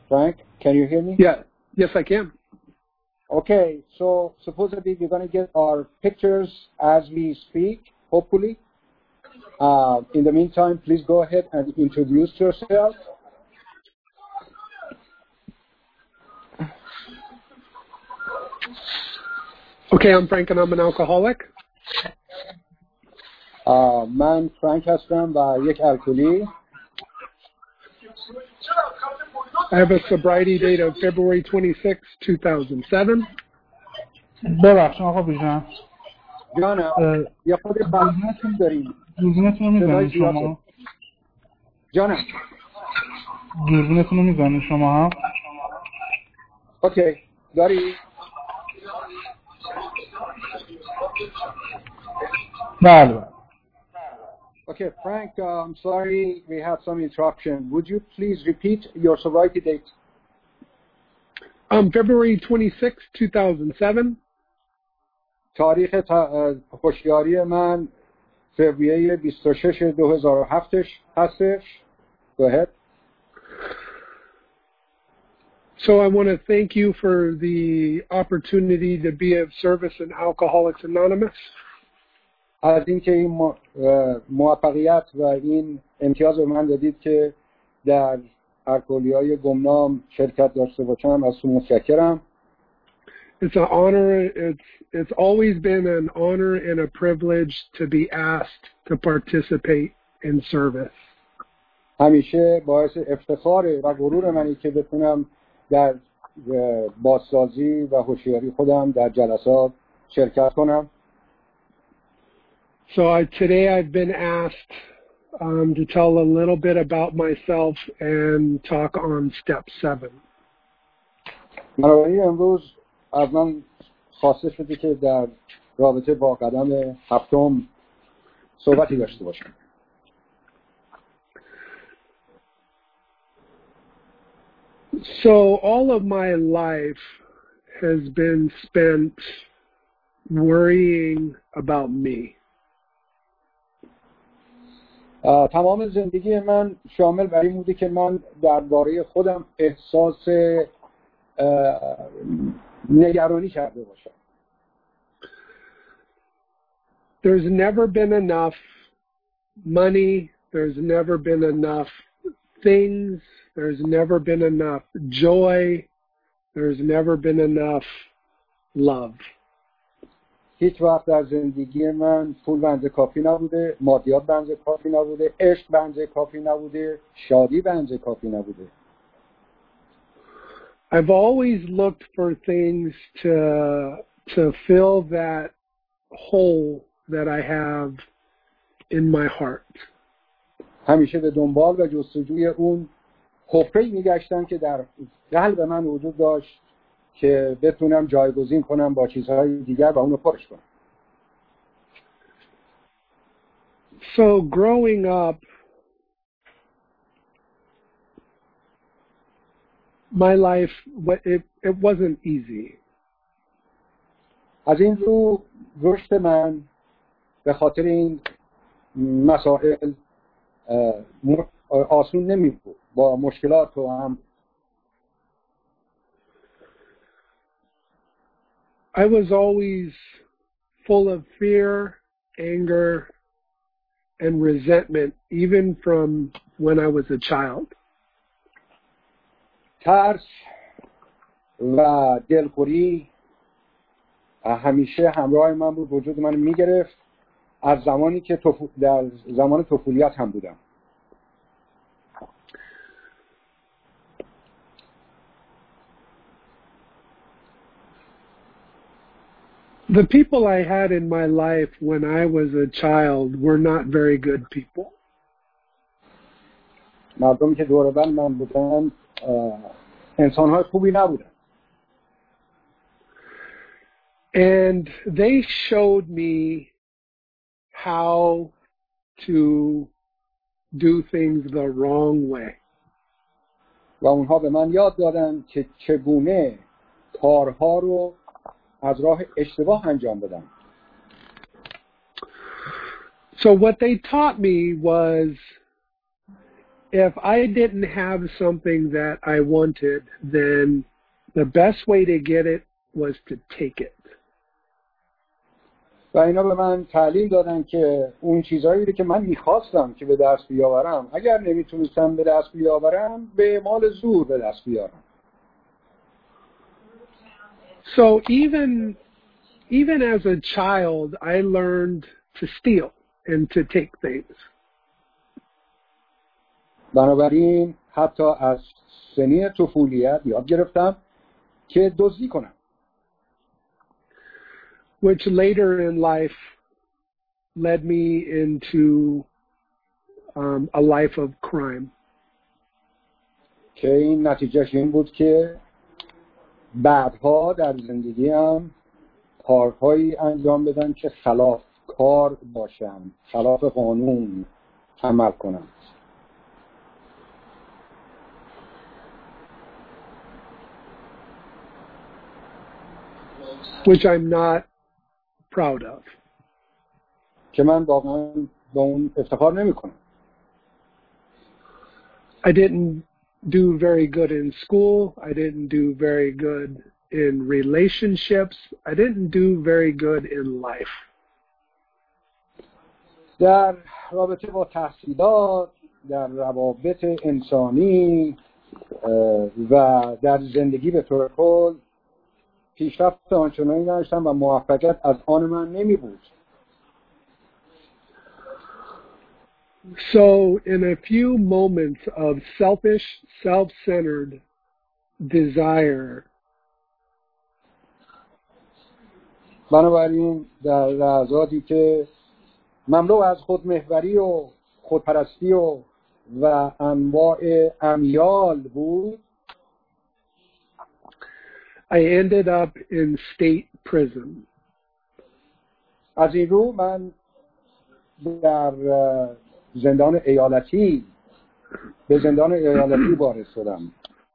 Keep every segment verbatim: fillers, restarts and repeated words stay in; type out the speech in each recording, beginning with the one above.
Frank, can you hear me? Yeah. Yes, I can. Okay, so supposedly we're going to get our pictures as we speak, hopefully. Uh, in the meantime, please go ahead and introduce yourself. Okay, I'm Frank and I'm an alcoholic. Uh, من فرانک هستم و یک الکلی. I have a sobriety date of February twenty-sixth, two thousand seven. ببخشید آقا بیژن. جانم یه خود بحثتون داریم. دوربینتون رو میزنید شما؟ جانم دوربینتون رو میزنید شما هم؟ اوکی داری؟ بله. Okay, Frank, uh, I'm sorry we had some interruption. Would you please repeat your sobriety date? Um, February twenty-sixth, two thousand seven. تاریخ هوشیاری من فوریه بیست و شش دو هزار و هفت هستش. Go ahead. So I want to thank you for the opportunity to be of service in Alcoholics Anonymous. از اینکه این موفقیت و این امتیاز رو من دادید که در الکلیای گمنام شرکت داشته باشم، از شما متشکرم. It's an honor. It's it's always been an honor and a privilege to be asked to participate in service. همیشه باعث افتخار و غرور منی که بتونم در بازسازی و هوشیاری خودم در جلسات شرکت کنم. So I, today I've been asked um, to tell a little bit about myself and talk on step seven. بنابراین امروز از من خواسته شده که در رابطه با قدم هفتم صحبتی داشته باشم. So all of my life has been spent worrying about me. تمام زندگی من شامل بر این بوده که من درباره خودم احساس نگرانی کرده باشم. There's never been enough money, there's never been enough things, there's never been enough joy, there's never been enough love. هیچ وقت در زندگی من پول بنز کافی نبوده، مادیات بنز کافی نبوده، عشق بنز کافی نبوده، شادی بنز کافی نبوده. I've always looked for things to to fill that hole that I have in my heart. همیشه به دنبال و جستجوی اون حفره‌ای میگشتم که در قلب من وجود داشت که بتونم جایگزین کنم با چیزهای دیگر و اونو پرش کنم. So growing up, my life, it, it wasn't easy. از این رو رشد من به خاطر این مسائل آسون نمی بود، با مشکلات و هم. I was always full of fear, anger, and resentment, even from when I was a child. ترس و دلخوری همیشه همراه من بود، وجود من میگرفت از زمانی که در زمان طفولیت هم بودم. The people I had in my life when I was a child were not very good people. مردمی که دور بر من بودن انسان‌های خوبی نبودن. And they showed me how to do things the wrong way. و اونها به من یاد دادن که چگونه کارها رو از راه اشتباه انجام بدم. So what they taught me was if I didn't have something that I wanted, then the best way to get it was to take it. و اینا به من تعلیم دادن که اون چیزایی که من میخواستم که به دست بیاورم اگر نمیتونستم به دست بیاورم به مال زور به دست بیارم. So even even as a child I learned to steal and to take things. بنابراین حتی از سنین طفولیت یاد گرفتم که دزدی کنم. Which later in life led me into um, a life of crime. که این نتیجهش این بود که بعدها در زندگیم کارهایی انجام بدم که خلاف کار باشم، خلاف قانون عمل کنم. Which I'm not proud of. که من واقعا به اون افتخار نمی کنم. I didn't do very good in school. I didn't do very good in relationships. I didn't do very good in life. در رابطه با تحصیلات، در روابط انسانی و در زندگی به طور کل پیشرفت آنچنانی نداشتم و موفقیت از آن من نمی بود. So in a few moments of selfish, self-centered desire, بنابراین در لحظاتی که مملو از خودمحوری و خودپرستی و و انواع امیال بود، I ended up in state prison. از این رو من در زندان ایالتی به زندان ایالتی وارد شدم.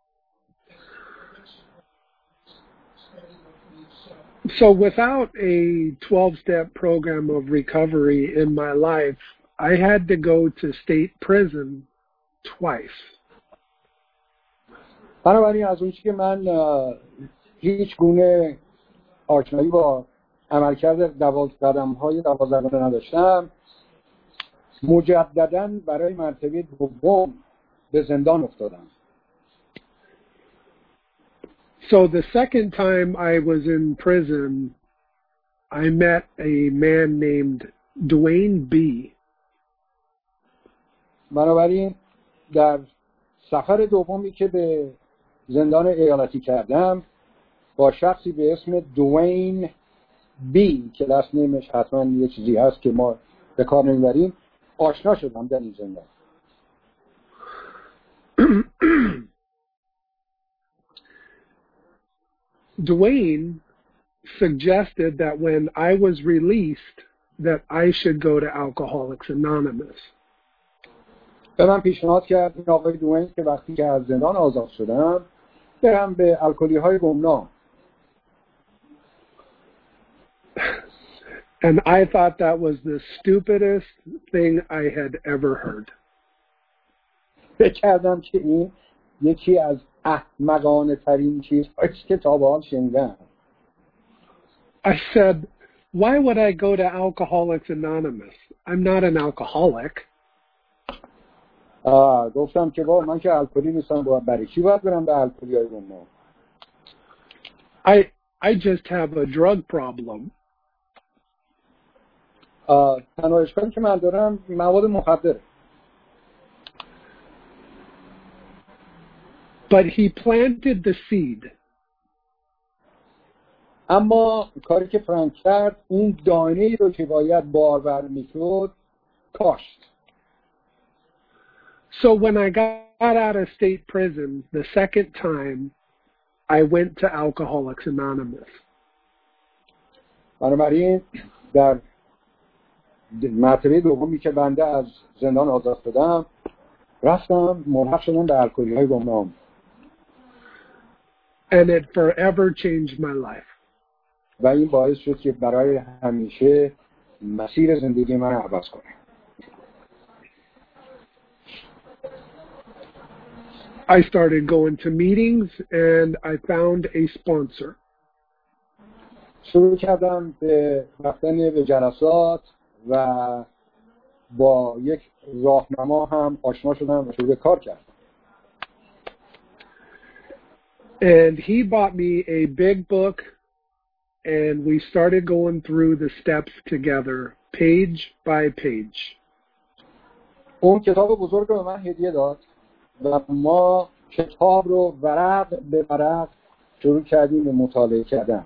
So without a twelve-step program of recovery in my life, I had to go to state prison twice. بنابراین از اون چیزی که من هیچ گونه آشنایی با عملکرد دوازده قدم‌های دوازده نداشتم، مجدداً برای مرتبه دوم به زندان افتادم. So the second time I was in prison, I met a man named Dwayne B. بنابراین در سفر دومی که به زندان ایالتی کردم با شخصی به اسم دوین بی که لست نیمش حتما یه چیزی هست که ما به کار نمیبریم آشنا شدم در این زندان. Dwayne suggested that when I was released that I should go to Alcoholics Anonymous. به من پیشنهاد کرد این آقای دوین که وقتی که از زندان آزاد شدم برم به الکلی های گمنام. And I thought that was the stupidest thing I had ever heard. فکر کردم که این یکی از احمقانه ترین چیزهایی که تا به حال شنیدم. I said, why would I go to Alcoholics Anonymous? I'm not an alcoholic. آه گفتم که با من که الکلی نیستم، با برای چی باید برم به الکلی های گمنام؟ I I just have a drug problem. آه تنها اشکالی که من دارم مواد مخدره. But he planted the seed. اما کاری که فرانک کرد اون دانه‌ای رو که باید بارور میشد کاشت. So when I got out of state prison the second time, I went to Alcoholics Anonymous. بنابراین در مرتبه دومی که بنده از زندان آزاد شدم رفتم ملحق شدم به الکلی های گمنام. And it forever changed my life. و این باعث شد که برای همیشه مسیر زندگی من عوض کنه. I started going to meetings and I found a sponsor. شروع کردم به رفتن به جلسات و با یک راهنما هم آشنا شدم و شروع به کار کردم. And he bought me a big book and we started going through the steps together, page by page. اون کتاب بزرگ رو به من هدیه داد و ما کتاب رو ورق به ورق شروع کردیم به مطالعه کردن.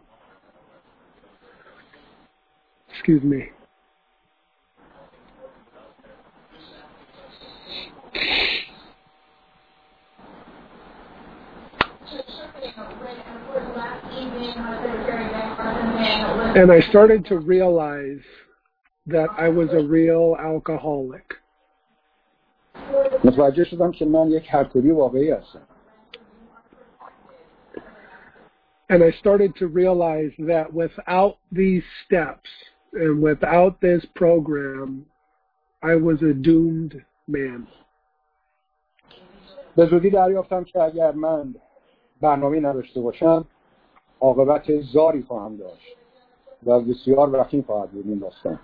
Excuse me. And I started to realize that I was a real alcoholic. متوجه شدم که من یک هرکوری واقعی هستم. And I started to realize that without these steps and without this program, I was a doomed man. به زودی دریافتم که اگر من برنامه نداشته باشم عاقبت زاری خواهم داشت و بسیار وخیم خواهد بود این داستان.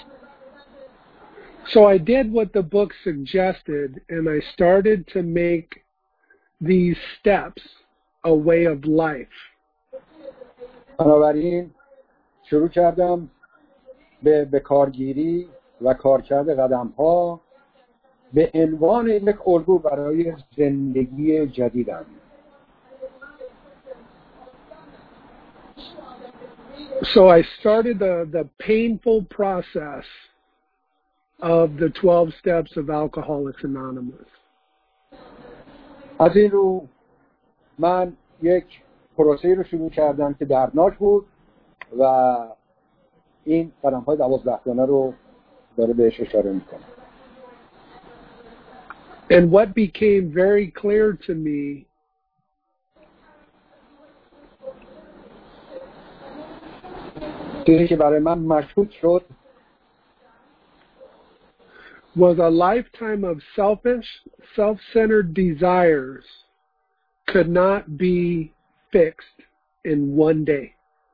So I did what the book suggested and I started to make these steps a way of life. بنابراین شروع کردم به به کارگیری و کارکرد قدم‌ها به عنوان یک الگو برای زندگی جدیدم. So I started the, the painful process of the twelve steps of Alcoholics Anonymous. از این رو من یک پروسه رو شروع کردم که دردناک بود و این قدم‌های دوازده‌گانه رو داره بهش اشاره می‌کنه. And what became very clear to me چیزی که برای من مشهود شد was a lifetime of selfish, self-centered desires could not be fixed in one day.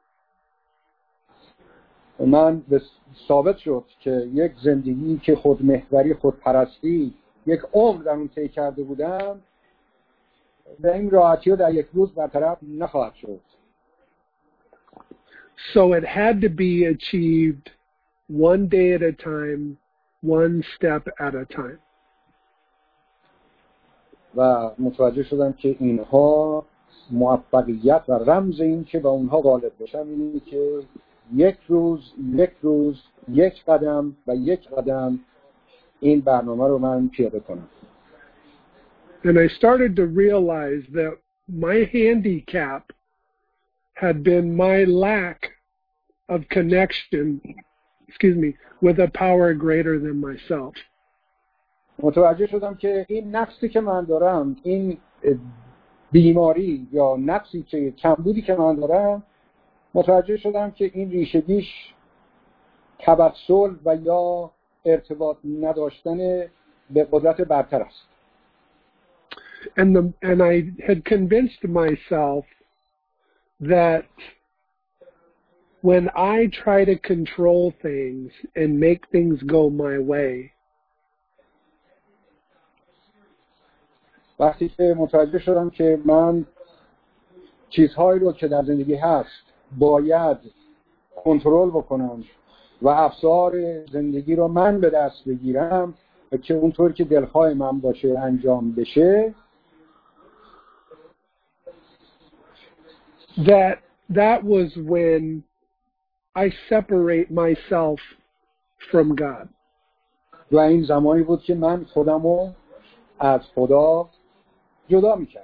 من ثابت شد که یک زندگی که خودمحوری خودپرستی یک عمر در اون طی کرده بودم به این راحتی در یک روز برطرف نخواهد شد. So it had to be achieved one day at a time, one step at a time. و متوجه شدم که اینها موفقیت و رمز این که با اونها غالب بشم اینه که یک روز یک روز یک قدم و یک قدم این برنامه رو من پیاده کنم. And I started to realize that my handicap had been my lack of connection, excuse me, with a power greater than myself. متوجه شدم که این نقصی که من دارم، این بیماری یا نقصی که کمبودی که من دارم، متوجه شدم که این ریشه‌گیش توسل و یا ارتباط نداشتن به قدرت برتر است. And the and I had convinced myself that when I try to control things and make things go my way, وقتی که متوجه شدم که من چیزهایی رو که در زندگی هست باید کنترل بکنم و افسار زندگی رو من به دست بگیرم و که اونطور که دلخواه من باشه انجام بشه، that that was when I separate myself from God. و این زمانی بود که من خودم رو از خدا جدا می‌کردم.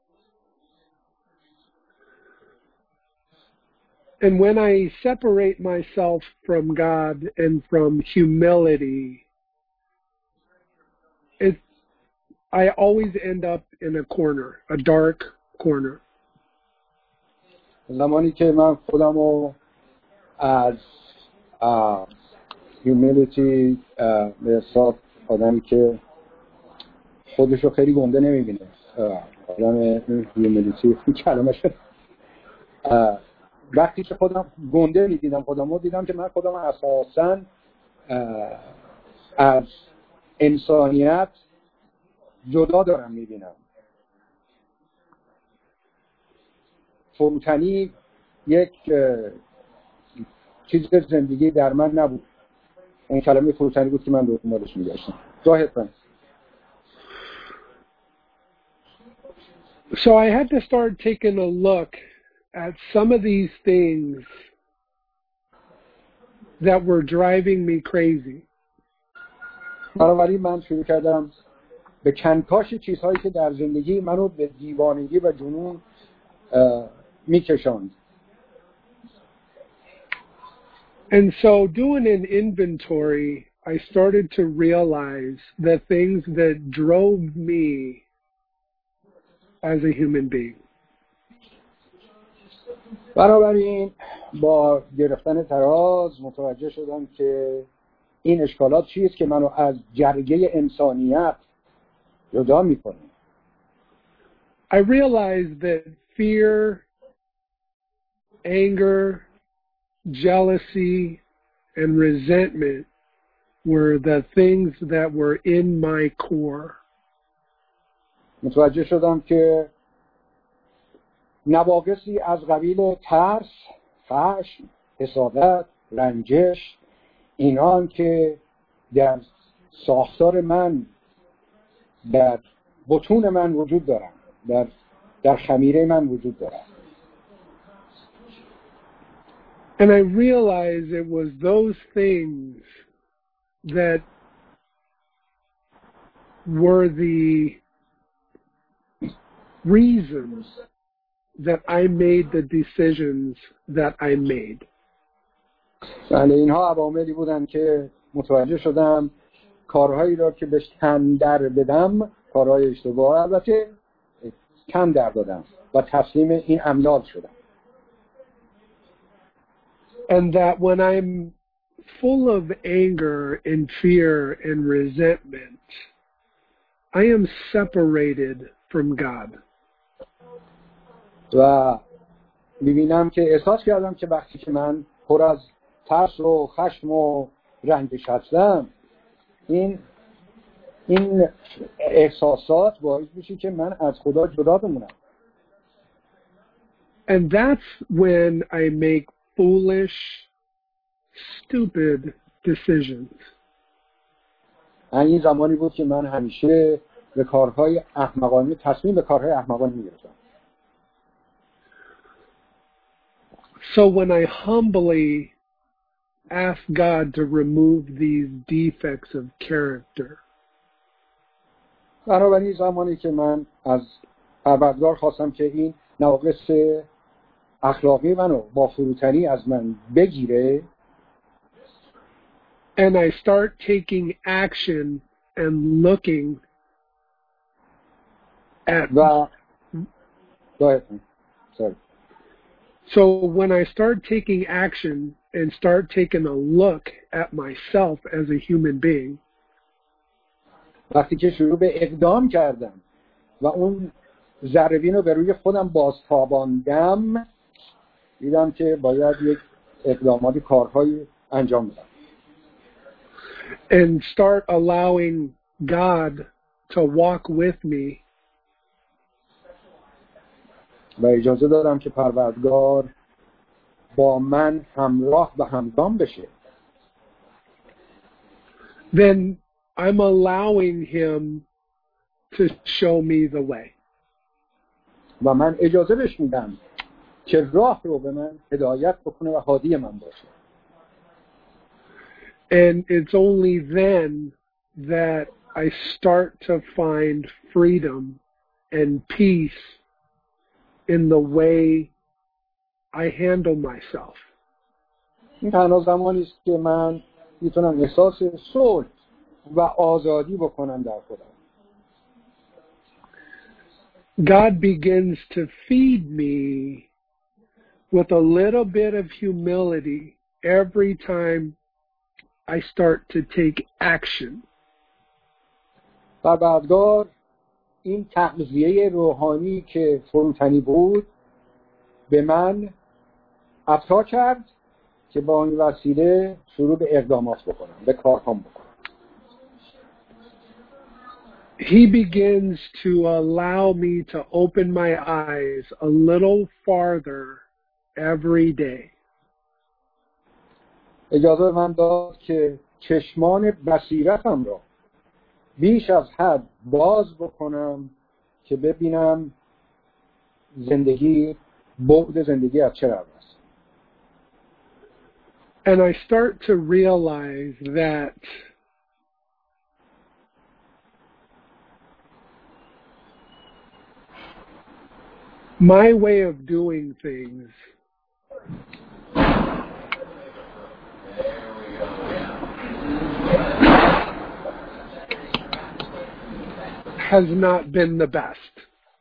And when I separate myself from God and from humility, it, I always end up in a corner, a dark corner. زمانی که من خودم رو از humility به حساب آدمی که خودش رو خیلی گنده نمیبینه آدم هیوملیتی کلمش وقتی که خودم گنده میدیدم خودم رو دیدم که من خودم اساساً از انسانیت جدا دارم میبینم. فروتنی یک چیز زندگی در من نبود. این کلمه فروتنی بود که من دنبالش میگشتم. ظاهرا So I had to start taking a look at some of these things that were driving me crazy. بنابراین من شروع کردم به کنکاش چیزهایی که در زندگی منو به دیوانگی و جنون میکشاند. And so doing an inventory, I started to realize the things that drove me as a human being. بنابراین با گرفتن تراز متوجه شدم که این اشکالات چیست که منو از جرگه انسانیت جدا میکنه. I realized that fear, anger, jealousy, and resentment were the things that were in my core. متوجه شدم که نواقصی از قبیل ترس، خشم، حسادت، رنجش، اینان که در ساختار من، در بطون من وجود دارن، در در خمیره من وجود دارن. And I realized it was those things that were the reasons that I made the decisions that I made. بله اینها عواملی بودن که متوجه شدم کارهایی را که بهش تن در بدم کارهای اشتباه، البته تن در دادم و تسلیم این امثال شدم. And that when I'm full of anger and fear and resentment, I am separated from God. و می‌بینم که احساس کردم که وقتی که من پر از ترس و خشم و رنجش هستم، این این احساسات باعث میشه که من از خدا جدا بمونم. And that's when I make foolish, stupid decisions. این زمانی بود که من همیشه به کارهای احمقانه تصمیم به کارهای احمقانه میگرفتم. So when I humbly ask God to remove these defects of character, بنابراین زمانی که من از پروردگار خواستم که این نواقص اخلاقی منو با فروتنی از من بگیره، and I start taking action and looking at و sorry. So when I start taking action and start taking a look at myself as a human being, وقتی که شروع به اقدام کردم و اون ذره‌بین رو به روی خودم بازتاباندم، دیدم که باید یک اقداماتی کارهایی انجام بدم. And start allowing God to walk with me. و اجازه دادم که پروردگار با من همراه و همگام بشه. Then I'm allowing him to show me the way. و من اجازه بهش میدم که راه رو به من هدایت بکنه و هادی من باشه. And it's only then that I start to find freedom and peace in the way I handle myself. این تنها زمانی است که من میتونم احساس صلح و آزادی بکنم در خودم. God begins to feed me with a little bit of humility every time I start to take action. پروردگار این تغذیه روحانی که فروتنی بود به من عطا کرد که با این وسیله شروع به اقدامات بکنم، به کارهام بکنم. He begins to allow me to open my eyes a little farther every day. اجازه من داد که چشمان بصیرتم را بیش از حد باز بکنم که ببینم زندگی، بعد زندگی از چه قرار است. And I start to realize that my way of doing things has not been the best.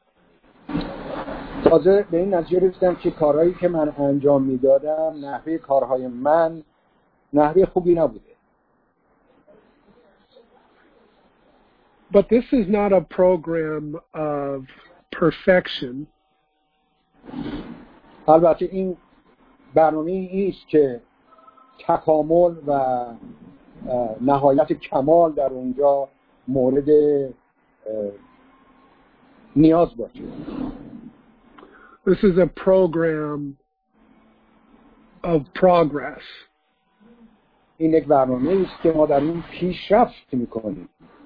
تازه به این نتیجه رسیدم که کارهایی که من انجام میدادم، نحوه کارهای من نحوه خوبی نبوده. But this is not a program of perfection. البته این برنامه ایست که تکامل و نهایت کمال در اونجا مورد نیاز باشه. This is a program of progress. این یک برنامه است که ما در این پیشرفت میکنیم.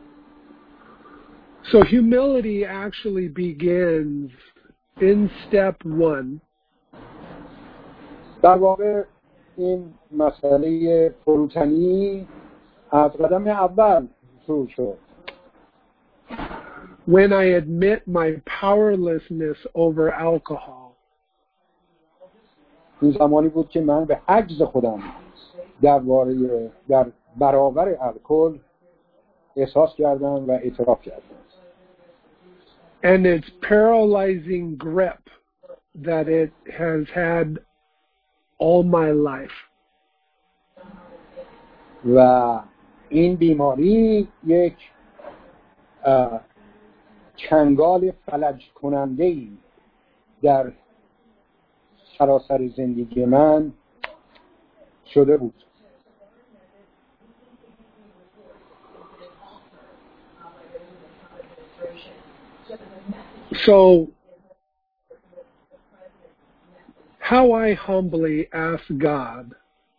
So humility actually begins in step one. در واقع این مسئله فروتنی از قدم اول شروع شد. When I admit my powerlessness over alcohol. این زمانی بود که من به عجز خودم در واره در برابر الکل احساس کردم و اعتراف کردم. And its paralyzing grip that it has had all my life. و این بیماری یک چنگال فلج کننده‌ای در سراسر زندگی من شده بود. So, how I humbly ask God,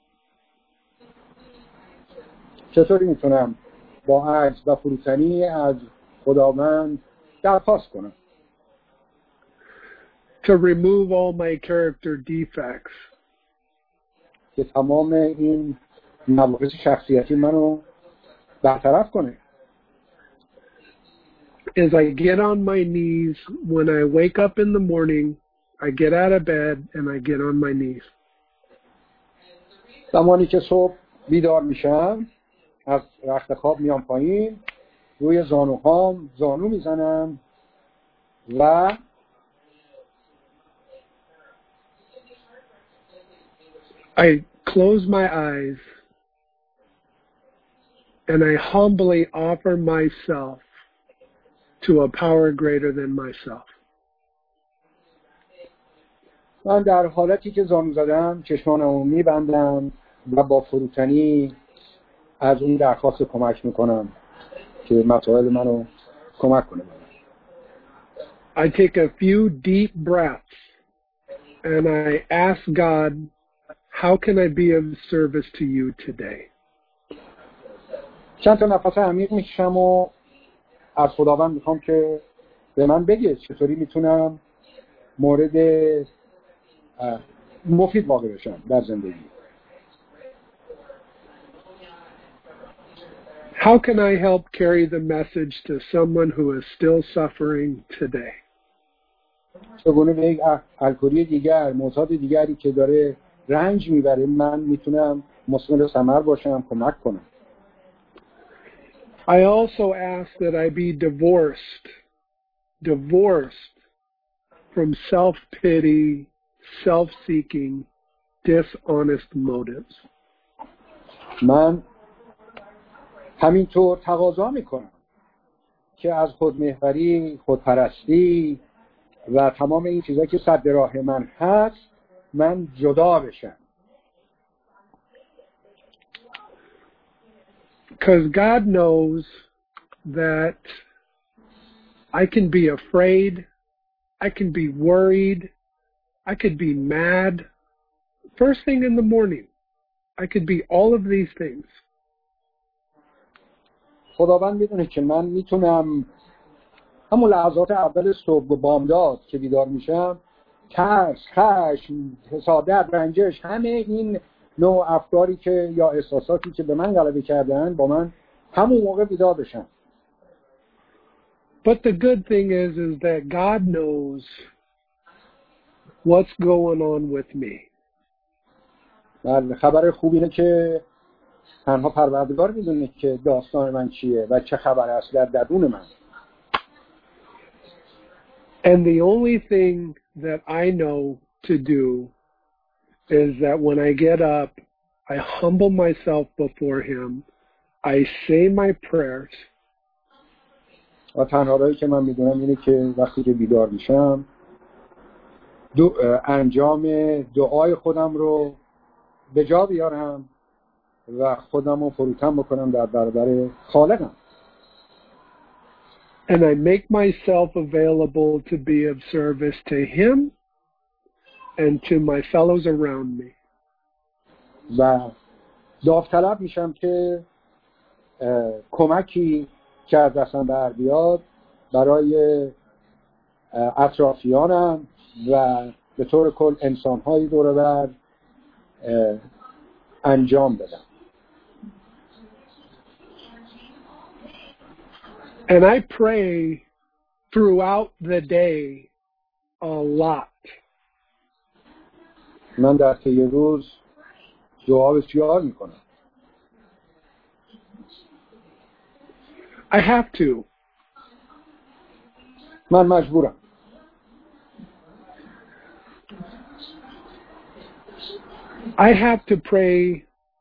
چطوری میتونم با عجز و فروتنی از خداوند درخواست کنم to remove all my character defects, که تمام این نواقص شخصیتی منو برطرف کنه. As I get on my knees, when I wake up in the morning, I get out of bed and I get on my knees. زمانی که صبح بیدار میشم، از رخت خواب میام پایین، روی زانوهام زانو میزنم و I close my eyes and I humbly offer myself to a power greater than myself. من در حالتی که زانو زدم چشمانمو میبندم و با فروتنی از اون درخواست کمک میکنم که مسائل منو کمک کنه. I take a few deep breaths and I ask God, how can I be of service to you today? چند تا نفس عمیق میکشم و از خداوند میخوام که به من بگه چطوری میتونم مورد مفید واقع بشم در زندگی. How can I help carry the message to someone who is still suffering today? چگونه به یک الکلی دیگر، معتاد دیگری که داره رنج میبره من میتونم مثمر ثمر باشم، کمک کنم. I also ask that I be divorced, divorced from self-pity, self-seeking, dishonest motives. من همینطور تقاضا میکنم که از خودمحوری، خودپرستی و تمام این چیزا که صد راه من هست من جدا بشم. Because God knows that I can be afraid, I can be worried, I could be mad. First thing in the morning, I could be all of these things. خداوند میدونه که من میتونم همون لحظات اول صبح و بامداد که بیدار میشم ترس، خشم، حسادت، رنجش، همه این نوع افکاری که یا احساساتی که به من غلبه کردن با من همون موقع بیدار بشم. But the good thing is is that God knows what's going on with me. بله، خبر خوب اینه که تنها پروردگار میدونه که داستان من چیه و چه خبر است در درون من. And the only thing that I know to do is that when I get up, I humble myself before Him, I say my prayers. و تنها راهی که من میدونم اینه که وقتی که بیدار میشم دو انجام دعای خودم رو به جا بیارم و خودم رو فروتن بکنم در برابر خالقم. And I make myself available to be of service to Him and to my fellows around me. و داوطلب میشم که کمکی که از دستم بر بیاد برای اطرافیانم و به طور کل انسان‌های دور و بر انجام بدم. And I pray throughout the day a lot. من در طی روز دعا بسیار میکنم. I have to. من مجبورم. I have to pray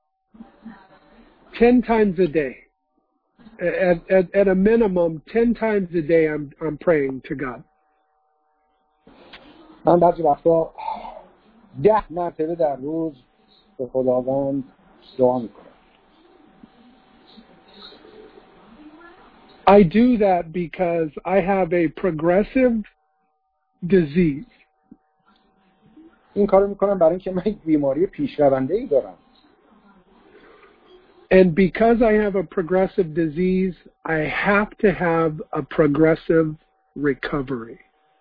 ten times a day. At, at, at a minimum, ten times a day I'm, I'm praying to God. من بعضی وقتا ده مرتبه در روز به خداوند دعا میکنم. I do that because I have a progressive disease. این کارو میکنم برای اینکه من یک بیماری پیشرونده‌ای دارم. And because I have a progressive disease, I have to have a progressive recovery.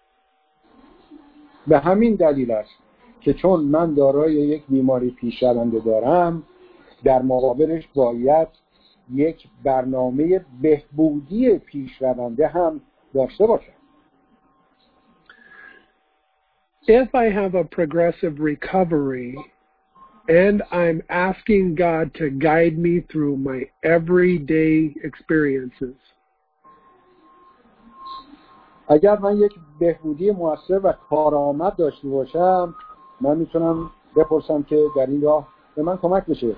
به همین دلیل است که چون من دارای یک بیماری پیشرونده دارم در مقابلش باید یک برنامه بهبودی پیشرونده هم داشته باشم. If I have a progressive recovery and I'm asking God to guide me through my everyday experiences, اگر من یک بهبودی موثر و کارآمد داشته باشم من میتونم بپرسم که در این راه به من کمک بشه.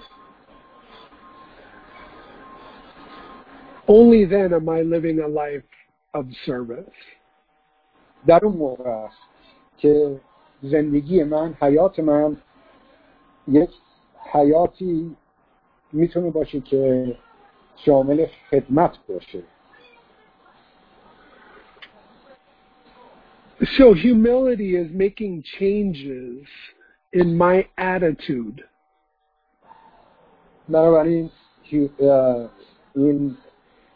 only then am I living a life of service. در اون موقع است که زندگی من، حیات من یک حیاتی میتونه باشه که شامل خدمت باشه. So humility is making changes in my attitude. بنابراین این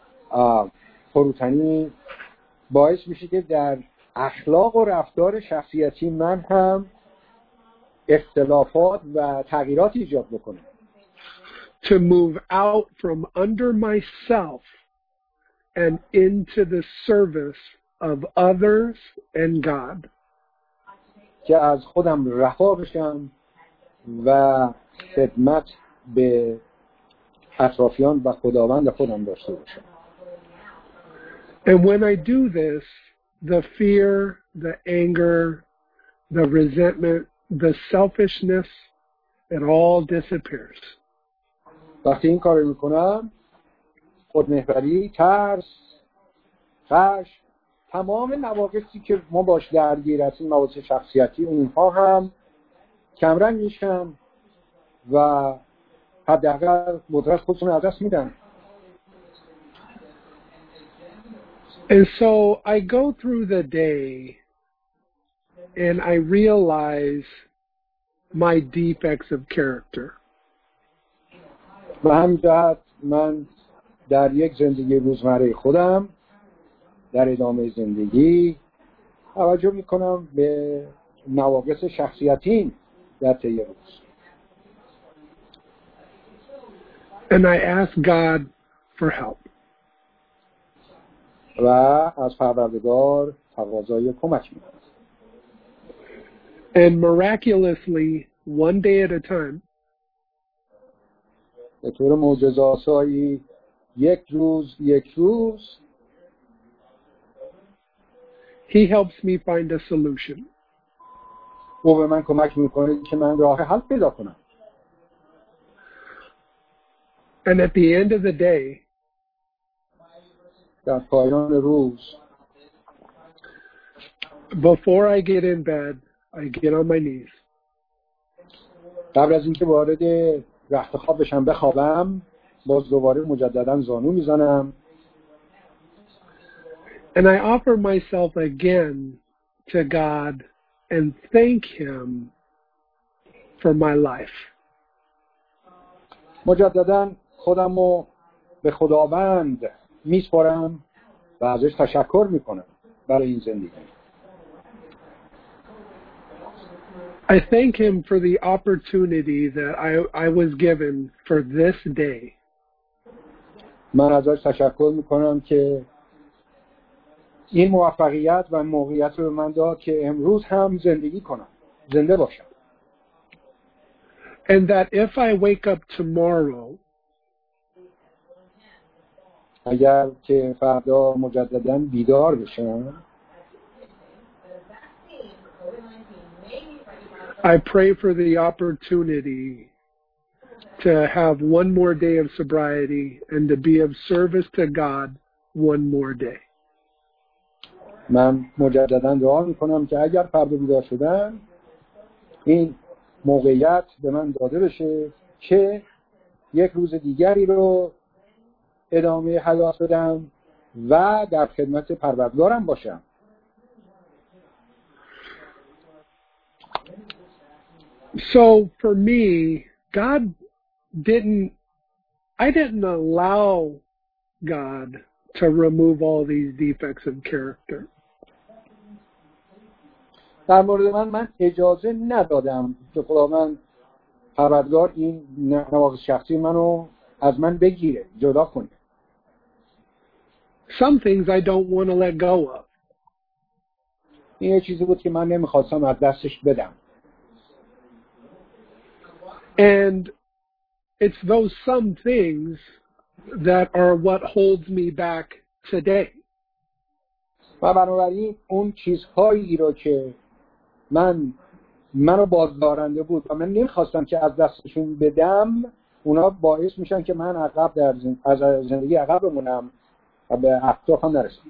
فروتنی باعث میشه که در اخلاق و رفتار شخصیتی من هم اختلافات و تغییرات ایجاد بکنه. To move out from under myself and into the service of others and God. که از خودم رها بشم و خدمت به اطرافیان و خداوند خودم داشته باشم. And when I do this, the fear, the anger, the resentment, the selfishness, it all disappears. وقتی این کار رو میکنم خودمحوری، ترس، خشم، تمام نواقصی که ما باش درگیر هستیم، مواقع شخصیتی، اونها هم کمرنگ میشن و حداقل قدرت خودشون از دست میدن. And so I go through the day and I realize my defects of character. و هم جهت من در یک زندگی روزمره خودم در ادامه زندگی توجه میکنم به نواقص شخصیتیم در طی روز. And I ask God for help. و از پروردگار تقاضای کمک میکنم. And miraculously, one day at a time, به طور معجزه‌آسایی یک روز یک روز He helps me find a solution. او به من کمک میکنه که من راه حل پیدا کنم. And at the end of the day, در پایان روز before I get in bed, I get on my knees. قبل از اینکه وارد رخت خواب بشم بخوابم، باز دوباره مجددا زانو میزنم. And I offer myself again to God and thank Him for my life. مجددا خودم رو به خداوند میسپارم و ازش تشکر میکنم برای این زندگی. I thank Him for the opportunity that I, I was given for this day. من ازش تشکر میکنم که این موفقیت و موقعیت رو به من داد که امروز هم زندگی کنم، زنده باشم. And that if I wake up tomorrow, اگر که فردا مجددا بیدار بشم، I pray for the opportunity to have one more day of sobriety and to be of service to God one more day. من مجددا دعا میکنم که اگر فردا بیدار شدم این موقعیت به من داده بشه که یک روز دیگری رو ادامه حیات بدم و در خدمت پروردگارم باشم. So for me, God didn't, I didn't allow God to remove all these defects of character. در مورد من من اجازه ندادم که خداوند پروردگار این نواقص شخصی منو از من بگیره، جدا کنه. Some things I don't want to let go of. این یه چیزی بود که من نمیخواستم از دستش بدم. And it's those some things that are what holds me back today. و بنابراین اون چیزهایی رو که من منو بازدارنده بود و من نمیخواستم که از دستشون بدم، اونا باعث میشن که من عقب در زن... از زندگی عقب بمونم و به اهدافم نرسم.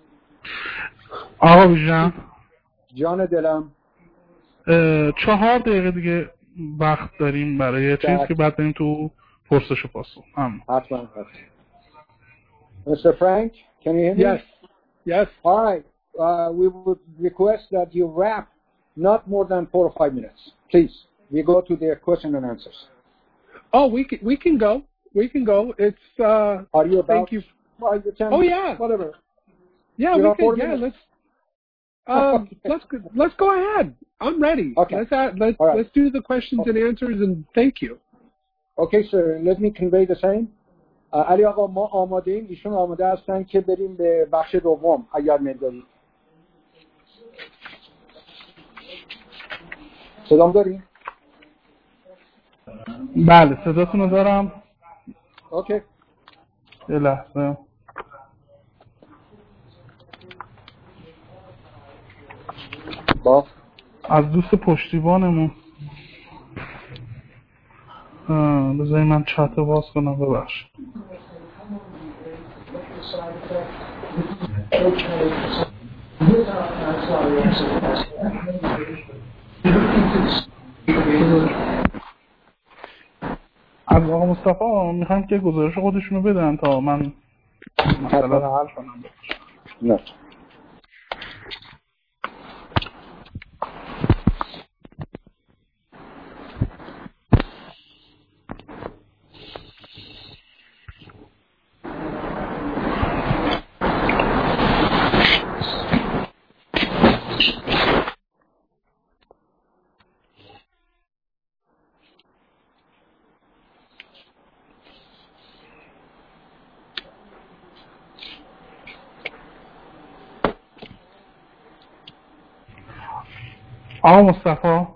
آقا بیژن، جان دلم، چهار دقیقه دیگه وقت داریم برای چیز که بعد بریم تو پرسش و پاسخ. حتما حتما. Mister Frank, can you hear me? Yes. Yes. All right. Uh, we would request that you wrap not more than four or five minutes, please. We go to the question and answers. Oh, we can we can go. We can go. It's. Uh, Are you about? thank you. Well, you can, oh yeah. Whatever. Yeah, you we can. Yeah, minutes? let's. Um, let's let's go ahead. I'm ready. Okay. Let's add, let's right. let's do the questions okay. and answers, and thank you. Okay, sir. Let me convey the same. علی آقا ما آماده ایم، ایشون آماده هستن که بریم به بخش دوم اگر می‌دارید. صدام داریم؟ بله صداتون رو دارم. اوکی. یه لحظه. با از دوست پشتیبانمون بذاری من چت باز کنم. ببخشید. از آقا مصطفی میخوام که گزارش خودشونو بدن تا من مسئله رو حل کنم. نه آقا مصطفی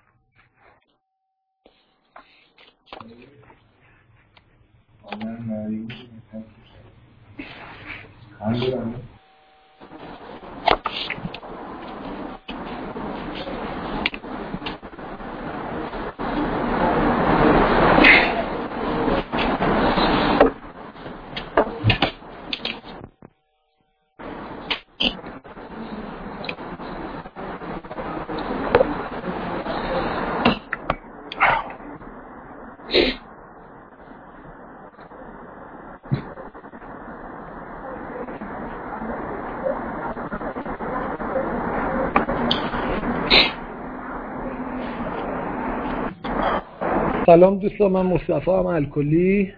سلام دوستان، من مصطفی ام الکلی.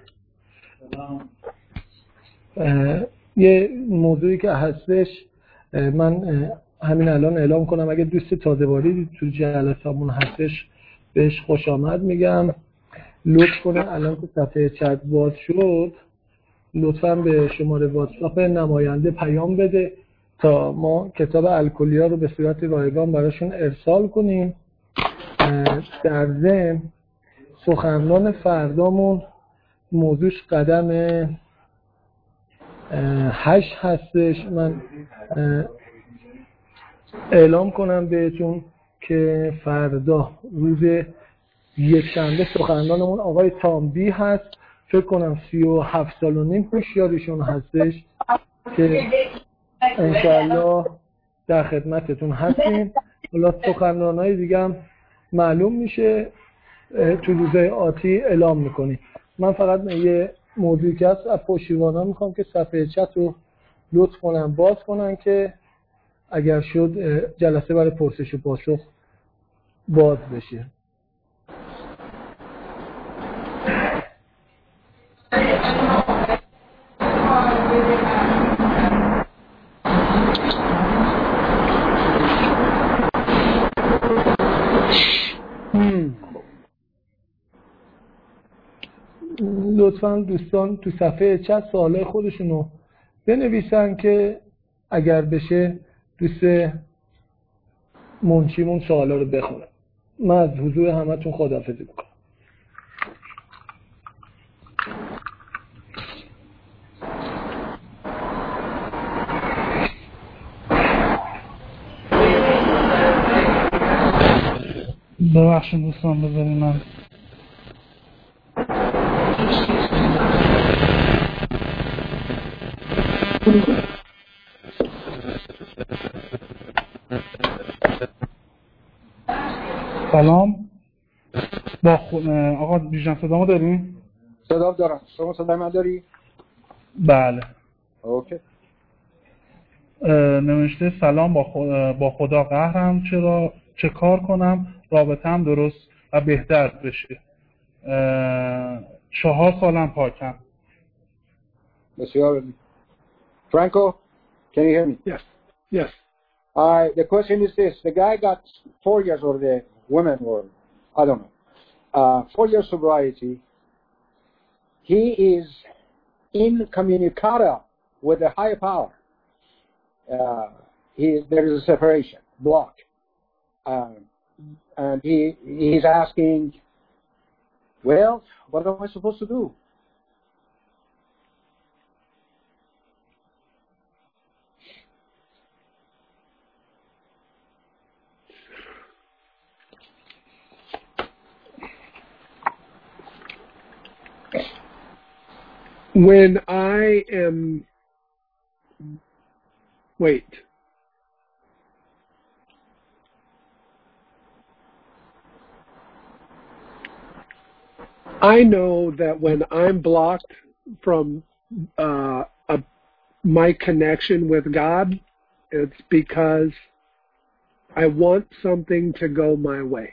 یه موضوعی که هستش من همین الان اعلام کنم، اگه دوست تازه وارد تو جلسه‌مون هستش بهش خوش آمد میگم. لطف کنه الان که صفحه چت باز شد لطفاً به شماره واتساپ نماینده پیام بده تا ما کتاب الکلی‌ها رو به صورت رایگان براشون ارسال کنیم. در ضمن سخنران فردامون موضوعش قدم هشت هستش. من اعلام کنم بهتون که فردا روز یکشنبه سخنرانمون آقای تامبی هست. فکر کنم سی و هفت سال و نیم هوشیاریشون هستش که انشاءالله در خدمتتون هستیم. حالا سخنرانای دیگه هم معلوم میشه تو روزهای آتی اعلام میکنیم. من فقط یه موضوعی که هست از پشتیبانا میخوام که صفحه چت رو لطف کنن باز کنن که اگر شد جلسه برای پرسش و پاسخ باز بشه. لطفاً دوستان تو صفحه چت سوالای خودشونو بنویسن که اگر بشه دوست منشیمون سوالا رو بخونه. من از حضور همتون خداحافظی میکنم. ببخشید دوستان، بذارید من سلام. با خود... آقا بیژن صدامو داریم؟ صدا دارم. شما صدا من داری؟ بله. اوکی. نوشته سلام، با, خود... با خدا قهرم، چرا چه کار کنم رابطه‌ام درست و بهتر بشه؟ چهار سالم پاکم. بسیار. Franco, can you hear me? Yes. Yes. Uh, the question is this. The guy got four years, or the woman, or I don't know, uh, four years sobriety. He is incommunicado with the higher power. Uh, he, there is a separation, block. Um, and he he's asking, well, what am I supposed to do? When I am Wait. I know that when I'm blocked from uh, a, my connection with God, it's because I want something to go my way.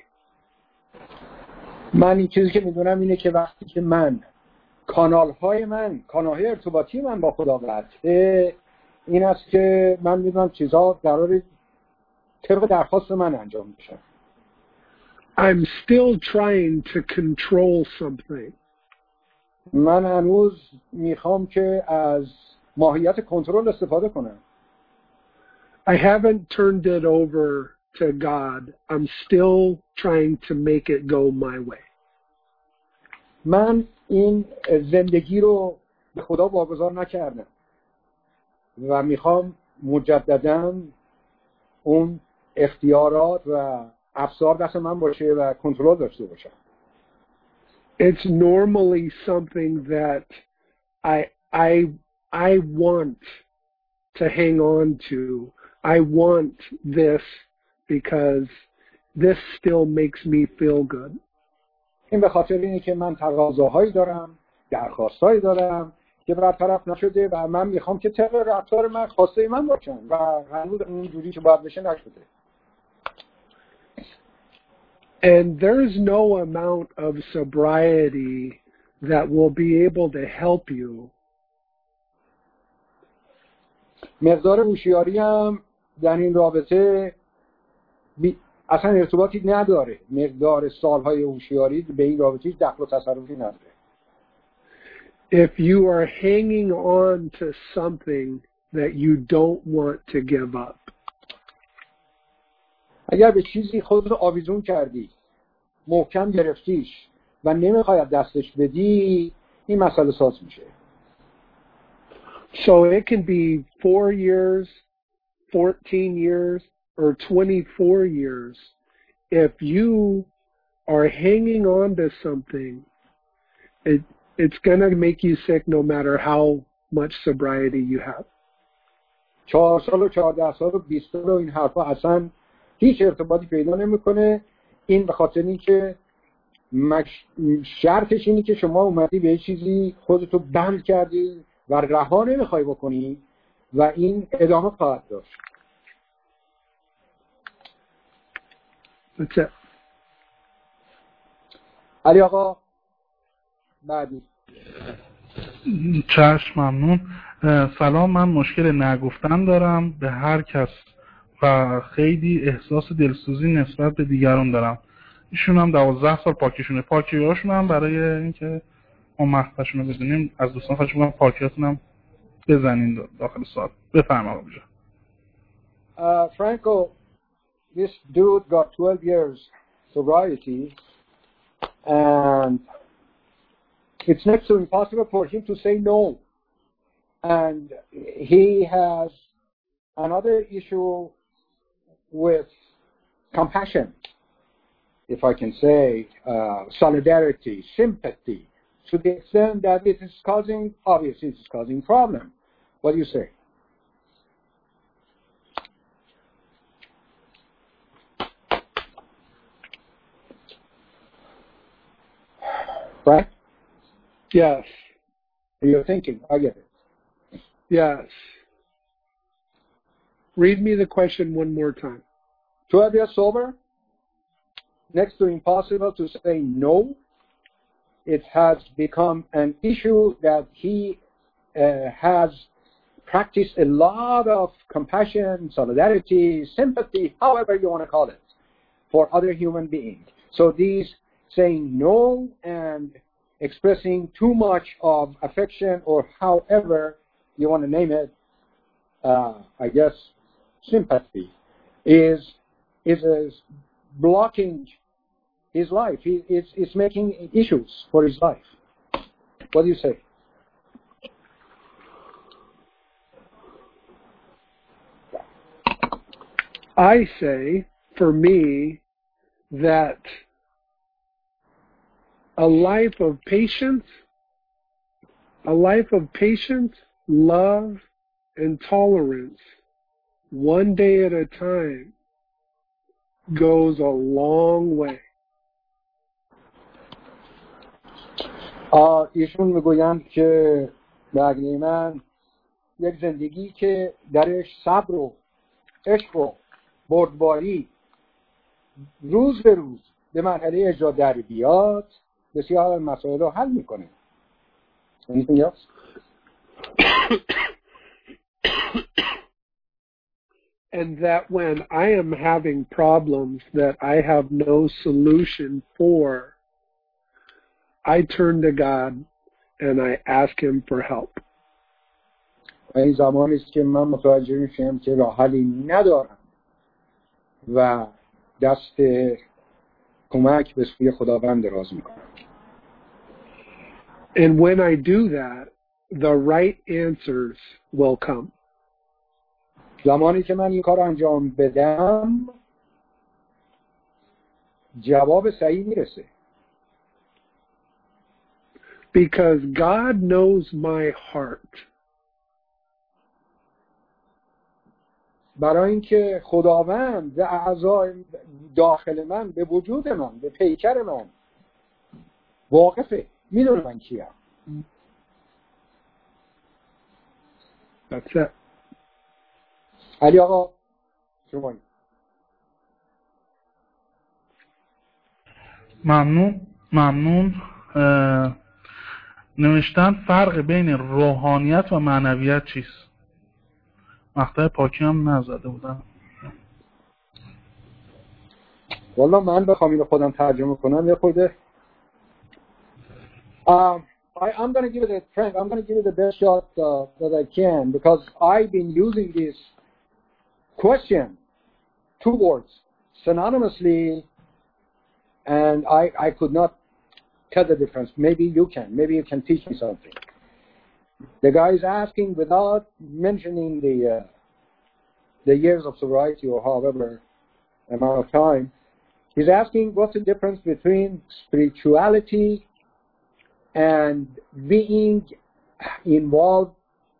من این چیزی که میدونم اینه که وقتی که من کانال های من کانال های ارتباطی من با خدا قطعه، این است که من میدونم چیزها قرار طبق درخواست من انجام میشه. I'm still trying to control something. من هنوز میخوام که از ماهیت کنترل استفاده کنم. I haven't turned it over to God. I'm still trying to make it go my way. من این زندگی رو به خدا واگذار نکردم و میخوام مجدداً اون اختیارات و افسار دست من باشه و کنترل داشته باشم. It's normally something that I I I want to hang on to. I want this because this still makes me feel good. این به خاطر اینه که من تقاضاهایی دارم، درخواستایی دارم که برطرف نشده و من میخوام که طبق رفتار من خواسته من باشن و هنوز اونجوری که باید بشه نشده. And there's no amount of sobriety that will be able to help you. مقدار هوشیاری هم در این رابطه بی... اصلا ارتباطی نداره. مقدار سالهای هوشیاری به این رابطه هیچ دخل و تصرفی نداره. If you are hanging on to something that you don't want to give up. اگر به چیزی خودت رو آویزون کردی، محکم گرفتیش و نمیخوای دستش بدی، این مسئله ساز میشه. So it can be four years, fourteen years, or twenty-four years. If you are hanging on to something, it it's gonna make you sick no matter how much sobriety you have. چهار سال و چهارده سال و بیست سال و این حرفا اصلا هیچ ارتباطی پیدا نمیکنه. این به خاطر اینکه مش... شرطش اینه که شما اومدی به چیزی خودتو بند کردی و رها نمیخوای بکنی و این ادامه خواهد داشت. That's it. علی آقا بعدی. چشم، ممنون. سلام، من مشکل نگفتن دارم به هر کس و خیلی احساس دلسوزی نسبت به دیگران دارم. ایشون هم دوازده سال پاکیشونه. پاکیهاشون هم برای اینکه ما مقصدشون رو بدونیم از دوستان خواهش می‌کنم پاکیاتون هم بزنین داخل سوال. بفرمایید آقا جان. Uh, Franco, this dude got twelve years sobriety, and it's next to impossible for him to say no. And he has another issue with compassion, if I can say, uh, solidarity, sympathy, to the extent that it is causing, obviously it's causing problem. What do you say? Right? Yes. You're thinking, I get it. Yes. Read me the question one more time. twelve years sober, next to impossible to say no. It has become an issue that he uh, has practiced a lot of compassion, solidarity, sympathy, however you want to call it, for other human beings. So these saying no and expressing too much of affection or however you want to name it, uh, I guess sympathy, is is, is blocking his life. He, it's, it's making issues for his life. What do you say? I say, for me, that a life of patience, a life of patience, love, and tolerance one day at a time goes a long way. آه ایشون میگویند که نگه من یک زندگی که درش صبر و عشق و بردباری روز به روز به مرحله اجرا در بیاد بسیار مسائل رو حل میکنه. Anything else? And that when I am having problems that I have no solution for, I turn to God and I ask Him for help. این زمانی است که من متوجه میشم که راه حلی ندارم و دست کمک به سوی خداوند دراز میکنم. And when I do that, the right answers will come. زمانی که من این کار انجام بدم جواب صحیح میرسه. Because God knows my heart. برای اینکه خداوند به اعضای داخل من، به وجود من، به پیکر من واقفه، میدونه من کیم. That's it. علی آقا شما. ممنون ممنون. نوشتن فرق بین روحانیت و معنویت چیست؟ مقطع پاکی هم نزده بودم. والا من بخوام اینو خودم ترجمه کنم یه خورده um, I, I'm going to give it a Frank, I'm going to give it the best shot uh, that I can because I've been using this question, two words, synonymously, and I, I could not tell the difference. Maybe you can. Maybe you can teach me something. The guy is asking without mentioning the uh, the years of sobriety or however amount of time. He's asking what's the difference between spirituality and being involved,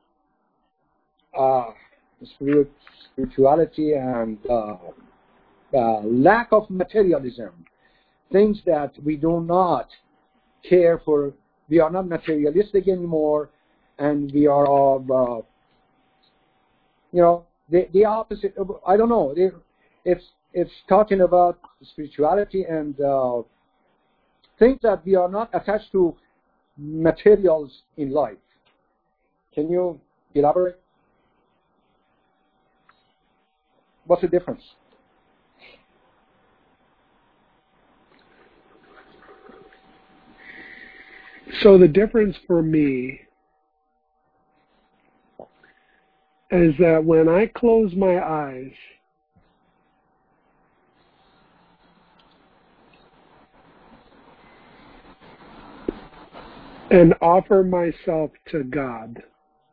uh, spirit, spirituality and uh, uh, lack of materialism. Things that we do not care for. We are not materialistic anymore, and we are of, uh, you know, the the opposite. Of, I don't know. It's it's talking about spirituality and uh, things that we are not attached to materials in life. Can you elaborate? What's the difference? So the difference for me is that when I close my eyes, and offer myself to God,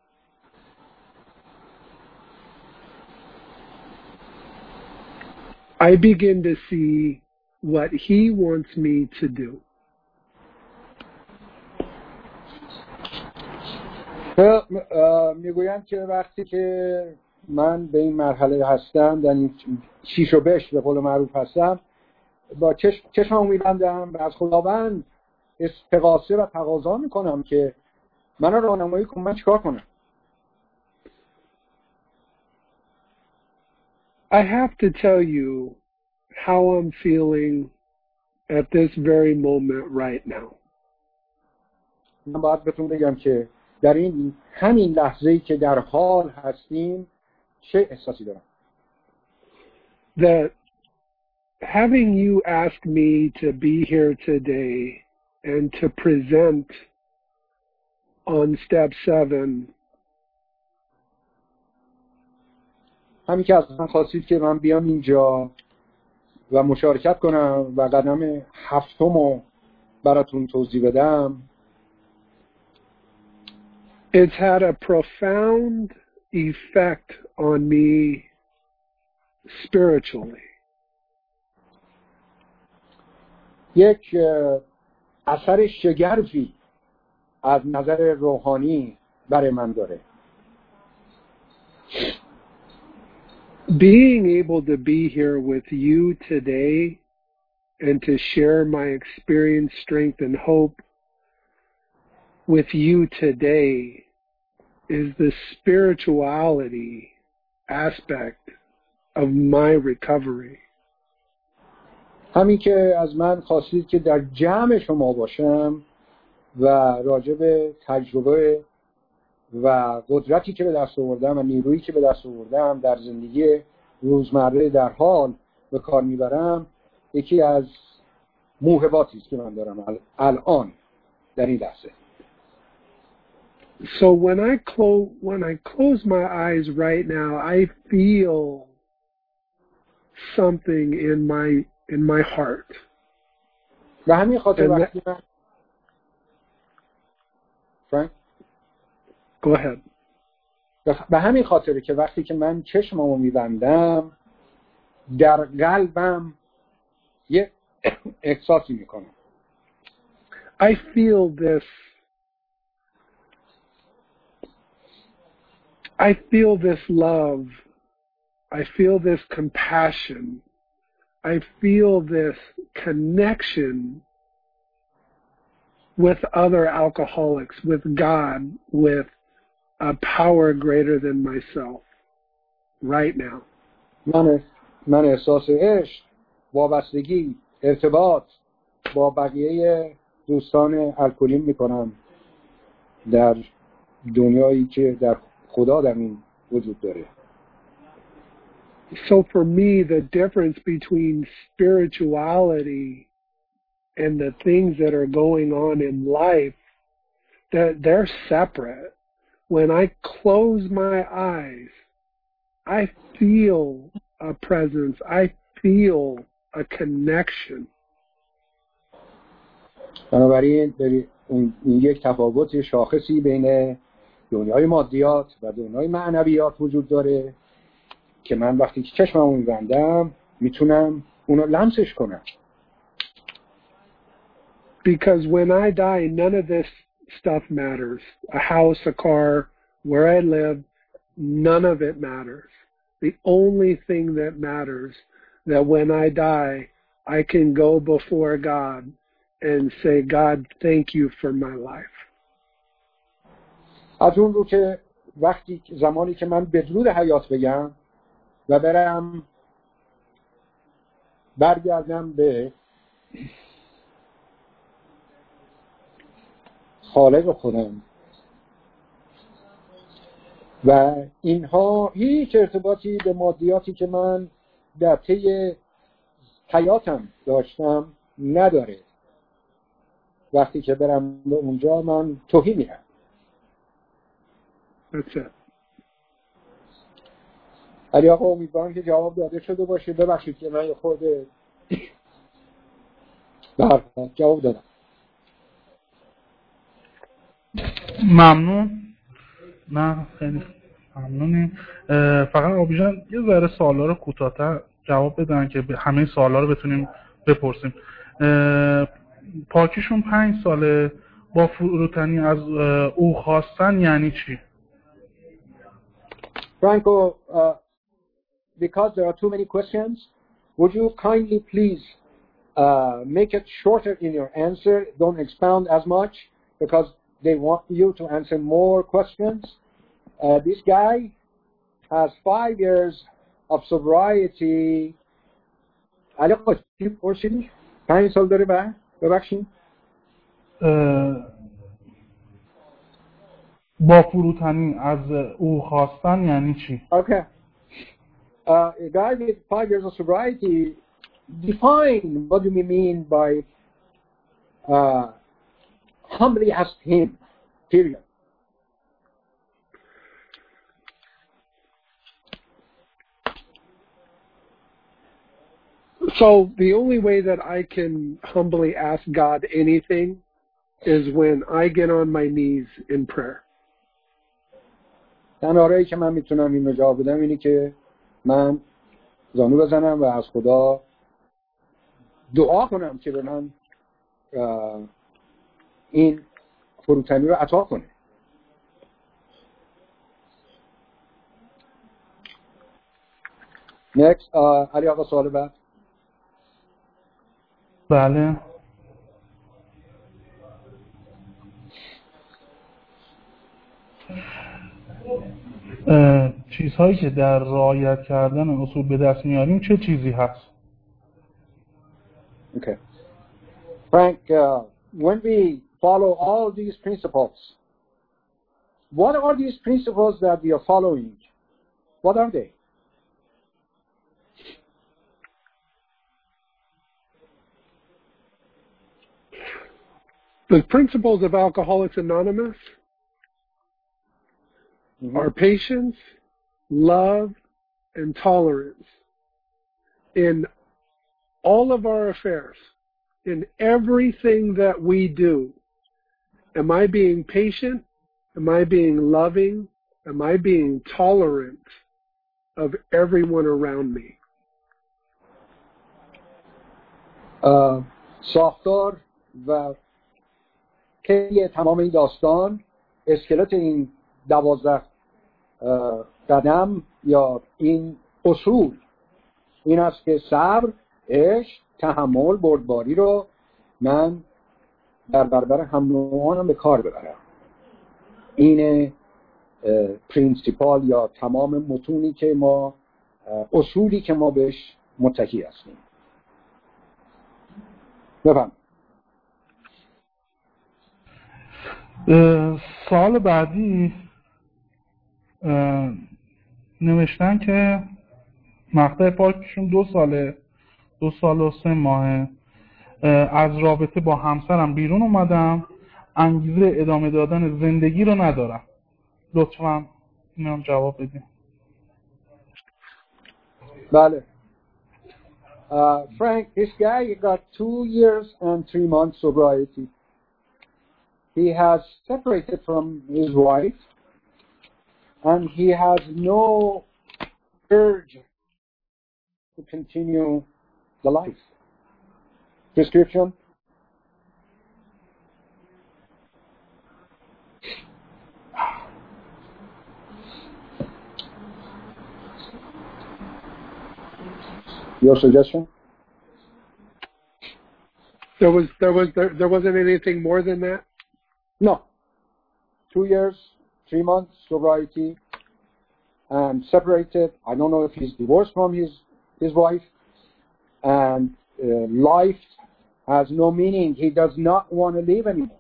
I begin to see what He wants me to do. میگویند که وقتی که من به این مرحله هستم، در این شیش و بش به قول معروف هستم، با چشم میبندم و از خداوند استغاثه و تقاضا میکنم که من رو راهنمایی کن، من چیکار کنم. I have to tell you how I'm feeling at this very moment right now. من باید بهتون بگم که در این همین لحظه‌ای که در حال هستیم چه احساسی دارم. That having you ask me to be here today and to present on step seven, همین که از من خواستید که من بیام اینجا و مشارکت کنم و قدم هفتم رو براتون توضیح بدم. It's had a profound effect on me spiritually. یک اثر شگرفی از نظر روحانی برای من داره. being able to be here with you today and to share my experience, strength, and hope with you today is the spirituality aspect of my recovery. همین که از من خواستید که در جمع شما باشم و راجع به تجربه و قدرتی که به دست آوردم و نیرویی که به دست آوردم در زندگی روزمره در حال به کار میبرم یکی از موهباتی است که من دارم الان در این لحظه. So when I close when I close my eyes right now, I feel something in my in my heart. و همین خاطر وقتی من Frank? Go ahead. به همین خاطره که وقتی که من چشممو میبندم در قلبم یه احساسی میکنم. I feel this I feel this love. I feel this compassion. I feel this connection with other alcoholics, with God, with a power greater than myself right now. من من احساس عشق، وابستگی، ارتباط با بقیه دوستان الکلیم میکنم در دنیایی که در خدا در این وجود داره. So for me, the difference between spirituality and the things that are going on in life, that they're separate. When I close my eyes, I feel a presence. I feel a connection. بنابراین این یک تفاوت شاخصی بین دنیای مادیات و دنیای معنویات وجود داره که من وقتی که چشممو میبندم میتونم اونو لمسش کنم. Because when I die, none of this stuff matters. A house, a car, where I live, none of it matters. The only thing that matters that when I die, I can go before God and say, God, thank you for my life. از اون رو که وقتی زمانی که من بدرود حیات بگم و برم برگردم به خالق خودم و اینها هیچ ارتباطی به مادیاتی که من در طی حیاتم داشتم نداره. وقتی که برم به اونجا من توهی میرم. That's it. علی آقا امیدوارم که جواب داده شده باشه. ببخشید که من یه خورده بله جواب دادم. ممنون. نه خیلی ممنونیم. فقط آبیجان یه ذره سوالا رو کوتاه‌تر جواب بدن که همه سوالا رو بتونیم بپرسیم. پاکیشون پنج ساله با فروتنی از او خواستن یعنی چی؟ Franco, uh, because there are too many questions, would you kindly please uh, make it shorter in your answer? Don't expound as much because they want you to answer more questions. Uh, this guy has five years of sobriety. علی قاچی پرسیدی؟ پنج سال داره به؟ ببخشید؟ با فروتنی از او خواستن یعنی چی؟ Okay. Uh, a guy with five years of sobriety, define what do we mean by uh, humbly ask him, period. So the only way that I can humbly ask God anything is when I get on my knees in prayer. تنها راهی که من میتونم این رو جواب بدم اینه که من زانو بزنم و از خدا دعا کنم که به من این فروتنی رو عطا کنه. Next, uh, علی آقا سوال بعد. بله. چیزهایی که در رعایت کردن اصول به دست میاریم چه چیزی هست؟ Okay. Frank, uh, when we follow all these principles, what are these principles that we are following? What are they? The principles of Alcoholics Anonymous mm-hmm. are patience, love, and tolerance in all of our affairs, in everything that we do. Am I being patient? Am I being loving? Am I being tolerant of everyone around me? Uh, ساختار و طی تمام این داستان اسکلت این دوازده قدم یا این اصول این است که صبر، عشق، تحمل، بردباری رو من در برابر هم نوعانم به کار ببرم. این پرینسیپال یا تمام متونی که ما اصولی که ما بهش متکی هستیم. بفهم. سال بعدی نوشتن که مقطع پاکشون دو ساله دو سال و سه ماهه از رابطه با همسرم بیرون اومدم، انگیزه ادامه دادن زندگی رو ندارم. لطفاً اینم جواب بدین. بله. Uh, Frank, this guy got two years and three months sobriety. He has separated from his wife, and he has no urge to continue the life. Prescription? Your suggestion? There was there was there, there wasn't anything more than that? No. Two years, three months sobriety, and separated. I don't know if he's divorced from his his wife, and uh, life has no meaning. He does not want to live anymore.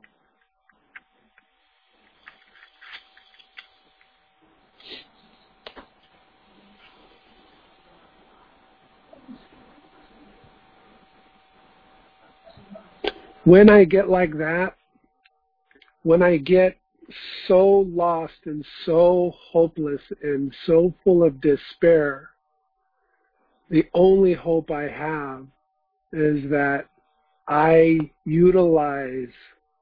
When I get like that, when I get so lost and so hopeless and so full of despair, the only hope I have is that I utilize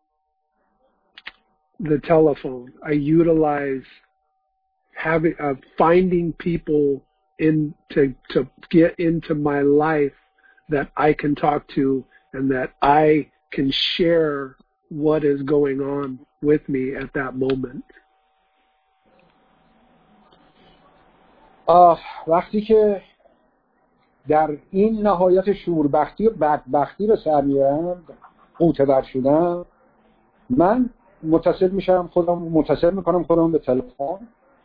the telephone. I utilize having uh, finding people in to to get into my life that I can talk to and that I can share what is going on with me at that moment. آه وقتی که در این نهایت شوربختی و بدبختی به سر میارم، معتبر شدم، من متصل میشم خودم متصل میکنم خودم به تلفن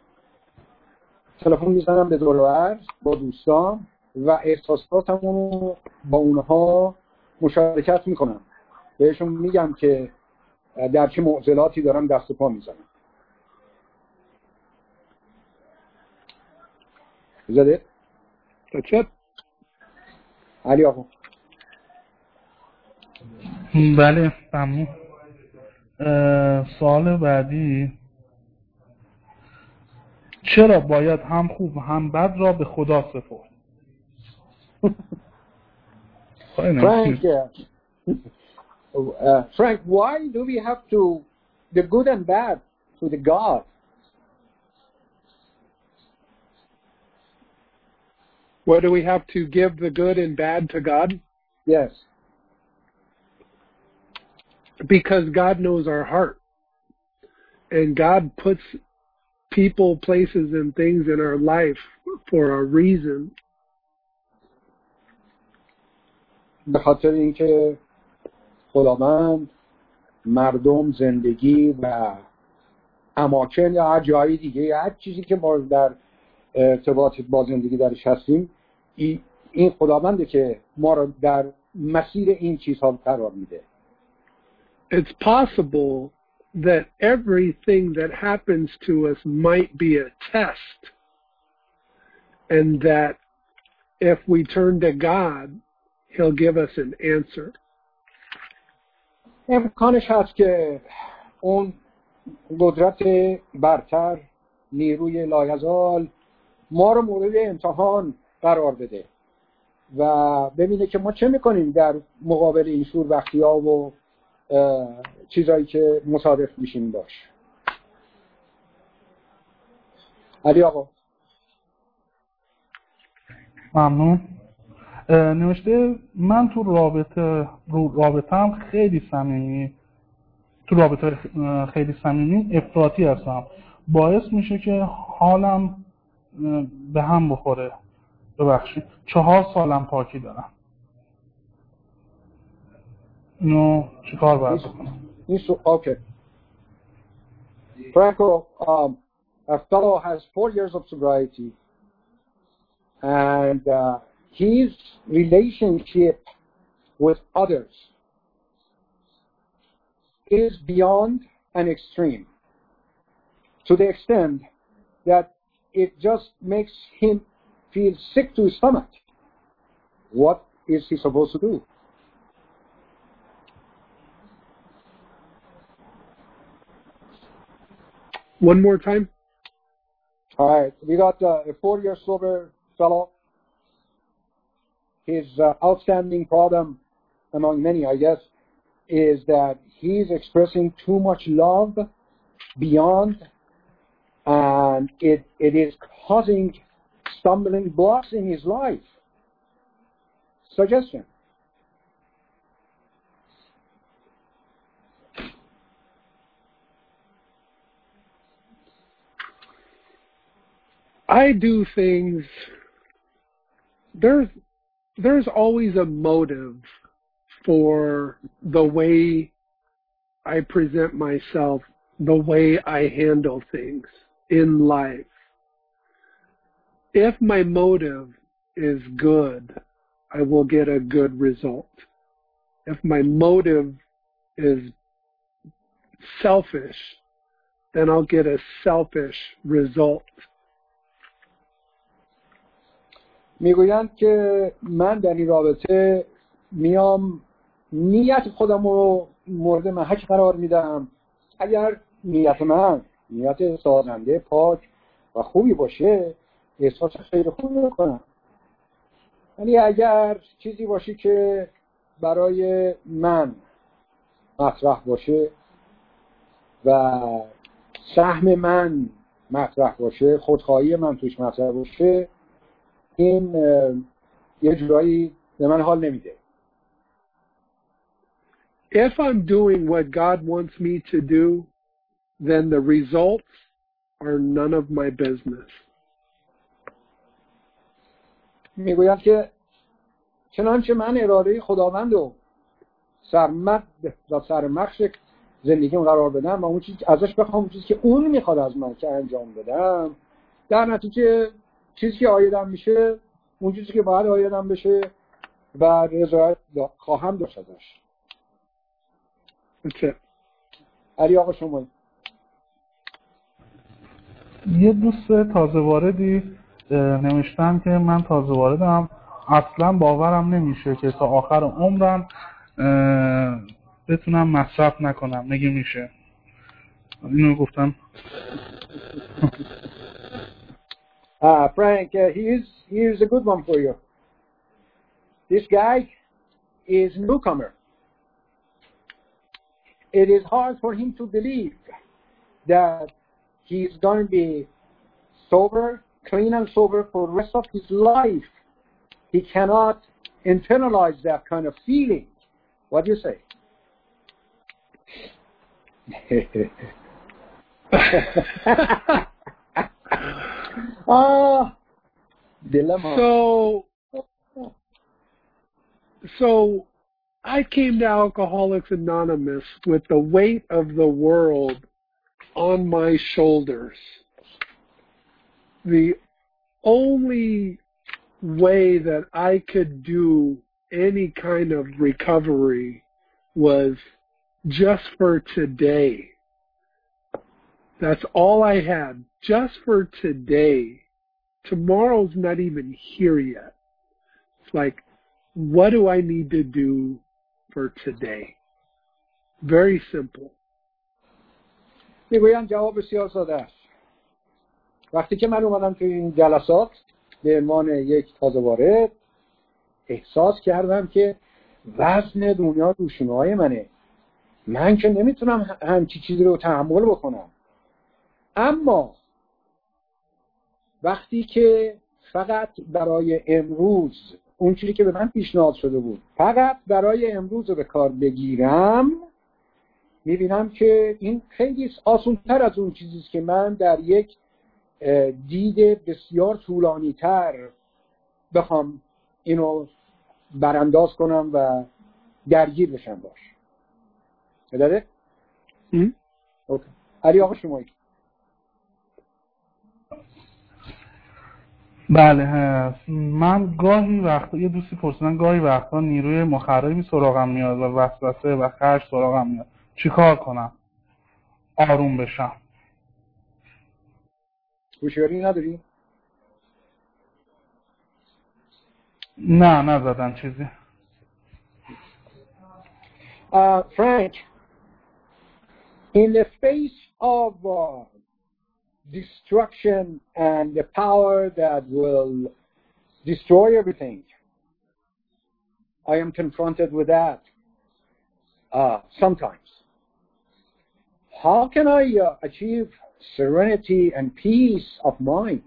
تلفن میزنم به دور و بر با دوستان و احساساتمو با اونها مشارکت میکنم. بهشون میگم که در چه معضلاتی دارم دست و پا میزنم. Is that it? That's it. علی آقا. بله ممنون. سوال بعدی، چرا باید هم خوب هم بد را به خدا سپرد؟ Frank, uh, uh, Frank, why do we have to the good and bad to the God? Why do we have to give the good and bad to God? Yes. Because God knows our heart. And God puts people, places, and things in our life for a reason. به خاطر اینکه خداوند مردم، زندگی و اماکن یا هر جایی دیگه، هر چیزی که ما در ارتباط با زندگی درش هستیم، این خداونده که ما رو در مسیر این چیزها قرار میده. It's possible that everything that happens to us might be a test, and that if we turn to God, He'll give us an answer. امکانش هست که اون قدرت برتر، نیروی لایزال ما رو مورد امتحان قرار بده و ببینه که ما چه میکنیم در مقابل این شوربختی ها و چیزایی که مصادف میشیم باش. علی آقا. ممنون. نوشته من تو رابطه رابطه‌ام خیلی صمیمی تو رابطه خیلی صمیمی افراطی هستم، باعث میشه که حالم به هم بخوره. ببخشید چهار سالم پاکی دارم. اینو چیکار باید بکنم؟ Okay. Franco, um, a fellow has four years of sobriety, and uh, his relationship with others is beyond an extreme, to the extent that it just makes him feel sick to his stomach. What is he supposed to do? One more time. All right, we got uh, a four-year sober fellow. His uh, outstanding problem, among many, I guess, is that he's expressing too much love beyond, and it it is causing stumbling blocks in his life. Suggestion. I do things, there's, there's always a motive for the way I present myself, the way I handle things in life. If my motive is good, I will get a good result. If my motive is selfish, then I'll get a selfish result. میگویند که من در این رابطه میام نیت خودم رو مورد محک قرار میدم. اگر نیت من نیت سازنده، پاک و خوبی باشه، احساس خیلی خوبی میکنم. یعنی اگر چیزی باشه که برای من مطرح باشه و سهم من مطرح باشه، خودخواهی من توش مطرح باشه، این یه جورایی به من حال نمیده. If I'm doing what God wants me to do, then the results are none of my business. میگوید که چنانچه من اراده خداوند رو سرمد و سرمخش زندگیم قرار بدم و اون چیز ازش بخوام، اون چیزی که اون میخواد از من که انجام بدم، در نتیجه چیزی که آیدم میشه اون چیزی که باید آیدم بشه و رضایت خواهم داشت ازش. علی آقا شما. یه دوست تازه واردی نوشتن که من تازه واردم، اصلا باورم نمیشه که تا آخر عمرم بتونم مصرف نکنم. مگه میشه؟ اینو گفتم. Uh, Frank, uh, here's, here's a good one for you. This guy is a newcomer. It is hard for him to believe that he's going to be sober, clean and sober for the rest of his life. He cannot internalize that kind of feeling. What do you say? uh, Dilemma. So, so I came to Alcoholics Anonymous with the weight of the world on my shoulders. The only way that I could do any kind of recovery was just for today. That's all I had, just for today. Tomorrow's not even here yet. It's like, what do I need to do for today? Very simple. میگویم جواب بسیار ساده است. وقتی که من اومدم توی این جلسات به عنوان یک تازه وارد احساس کردم که وزن دنیا دوشونه‌های منه. من که نمیتونم همچی چیزی رو تحمل بکنم. اما وقتی که فقط برای امروز اون چیزی که به من پیشنهاد شده بود فقط برای امروز رو به کار بگیرم، میبینم که این خیلی آسان‌تر از اون چیزیست که من در یک دید بسیار طولانی تر بخوام اینو برانداز کنم و درگیر بشم باش. بداره؟ اوکی. علی آقا شمایی. بله هست. من گاهی وقتا یه دوستی پرسیدن گاهی وقتا نیروی مخربی سراغم میاد و وسوسه و خرج سراغم میاد، چی کار کنم آروم بشم؟ هوشیاری نداری؟ نه نزدن چیزی. uh, Frank, in the face of uh, destruction and the power that will destroy everything, I am confronted with that uh, sometimes. How can I uh, achieve serenity and peace of mind?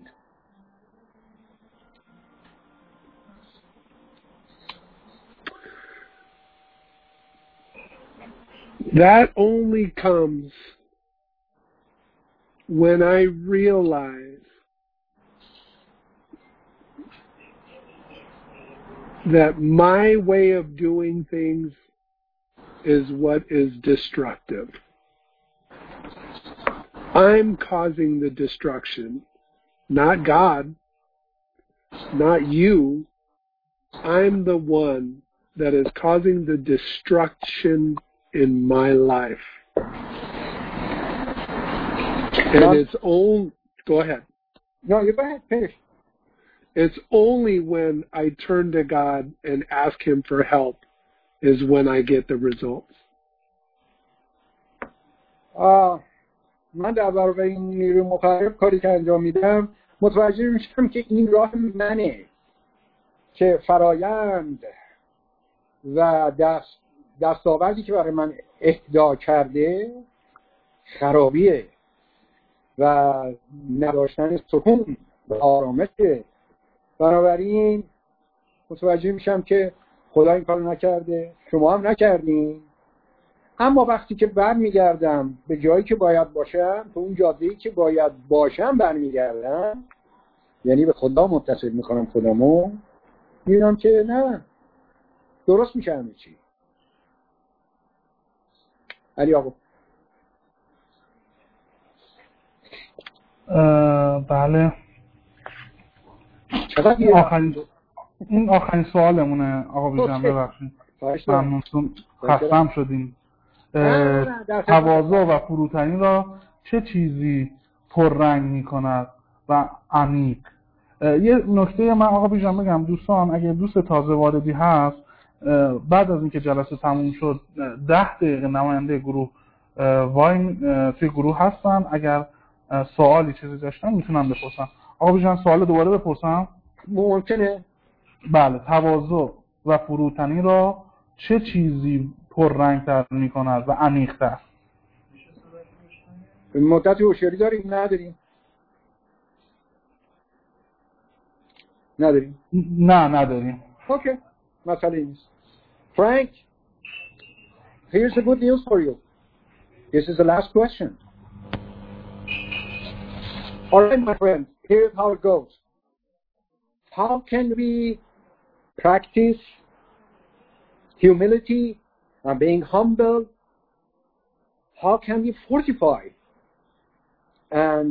That only comes when I realize that my way of doing things is what is destructive. I'm causing the destruction, not God, not you. I'm the one that is causing the destruction in my life. And Not, it's only, go ahead. No, you go ahead, finish. It's only when I turn to God and ask Him for help is when I get the results. Uh, من در برابر این نیروی مخرب کاری که انجام میدم متوجه میشم که این راه منه که فرایند و دست دستاوردی که برای من اهدا کرده خرابیه و نداشتن سکون و آرامشه. بنابراین متوجه میشم که خدا این کارو نکرده، شما هم نکردین. اما وقتی که برمیگردم به جایی که باید باشم، به اون جاده‌ای که باید باشم برمیگردم، یعنی به خدا متصل میکنم خودمو، میبینم که نه درست میشه همه چی. علی آقا. بله. چقدر آخرین این آخرین سوالمونه آقا بیژن، ببخشید ممنونتون خستم شدیم. تواضع و فروتنی را چه چیزی پررنگ میکند و عمیق؟ یه نکته من آقا بیژن بگم دوستان، اگه دوست تازه واردی هست بعد از اینکه جلسه تموم شد ده دقیقه نماینده گروه وای توی گروه هستن، اگر سوالی چیزی داشتن میتونم بپرسم. آقا بیژن سوال دوباره بپرسم؟ ممکنه. بله. تواضع و فروتنی را چه چیزی پررنگ‌تر می‌کند و عمیق‌تر؟ مدتی هوشیاری داریم؟ نداریم. نداریم. نه نداریم. اوکی. مسئله نیست. Frank, here's the good news for you. This is the last question. All right, my friend. Here's how it goes. how can we practice humility and being humble? How can we fortify and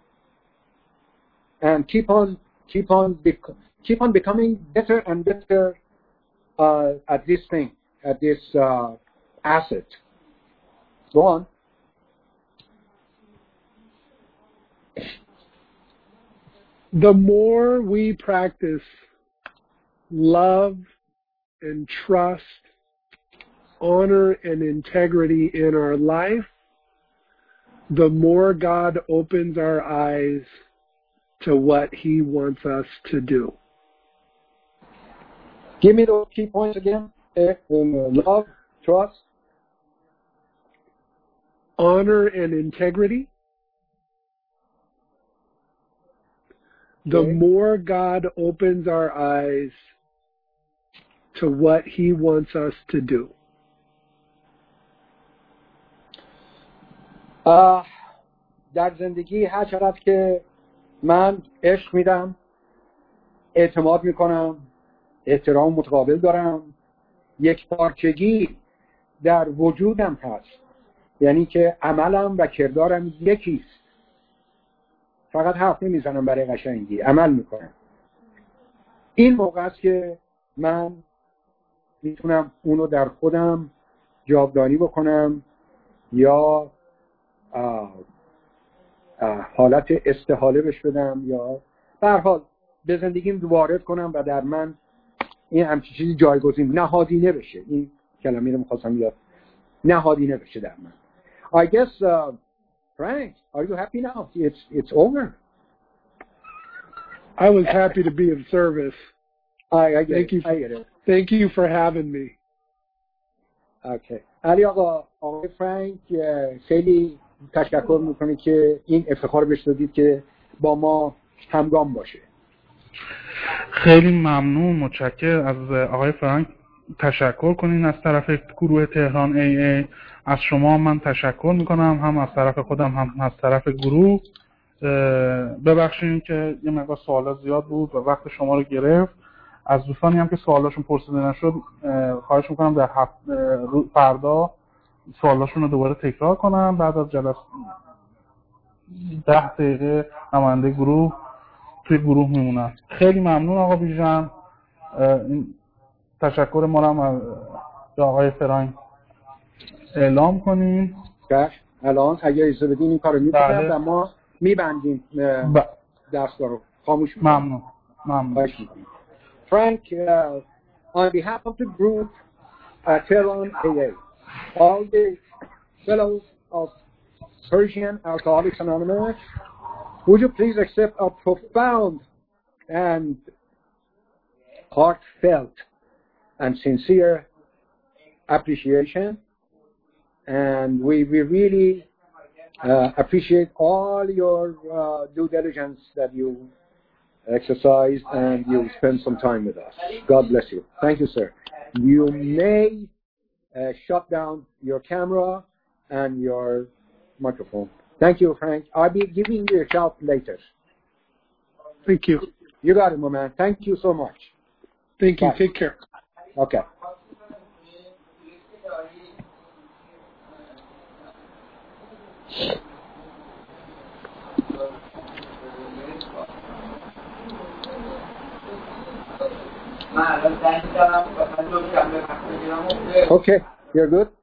and keep on keep on keep on becoming better and better uh, at this thing, at this uh, asset? Go on. The more we practice love and trust, honor and integrity in our life, the more God opens our eyes to what He wants us to do. Give me those key points again. Uh, love, trust, honor and integrity. The okay. more God opens our eyes to what He wants us to do. uh, در زندگی هر چقدر که من عشق میدم، اعتماد میکنم، احترام متقابل دارم، یک پارچگی در وجودم هست، یعنی که عملم و کردارم یکیست، فقط حرف نمیزنم برای قشنگی، عمل میکنم. این موقع است که من میتونم اونو در خودم جاودانی بکنم یا آه آه حالت استحاله بش بدم یا به هر حال به زندگیم وارد کنم و در من این همچین چیزی جایگزین نهادینه بشه. این کلمه رو می‌خواستم یاد نهادینه بشه در من. I guess uh, Frank, are you happy now? It's it's over. I was happy to be of service. I, I get Thank it. you. I get it. Thank you for having me. Okay. علی آقا، آقای فرانک خیلی تشکر میکنه که این افتخار بهش دادید که با ما همگام باشه. خیلی ممنون، متشکرم از آقای فرانک. تشکر کنین از طرف گروه تهران ای ای. از شما من تشکر میکنم، هم از طرف خودم هم از طرف گروه. ببخشین که یه مقدار سوالا زیاد بود و وقت شما رو گرفت. از دوستانی هم که سوالاشون پرسیده نشد خواهش میکنم در هفت فردا سوالاشون رو دوباره تکرار کنم. بعد از جلسه ده دقیقه نماینده گروه توی گروه میمونن. خیلی ممنون آقا بیژن. این تشکر ما رو هم از آقای فرانک اعلام کنیم. الان اگه اجازه بدین این کارو میکنم بله. و ما میبندیم ب... دستگاه رو خاموش میکنیم. ممنون. ممنون. Frank, uh, on behalf of the group uh, Tehran A A, all the fellows of Persian Alcoholics Anonymous, would you please accept our profound and heartfelt and sincere appreciation, and we, we really uh, appreciate all your uh, due diligence that you exercised and you spend some time with us. God bless you. Thank you, sir. You may uh, shut down your camera and your microphone. Thank you, Frank. I'll be giving you a shout later. Thank you. You got it, my man. Thank you so much. Thank you. Bye. Take care. Okay. Okay, you're good?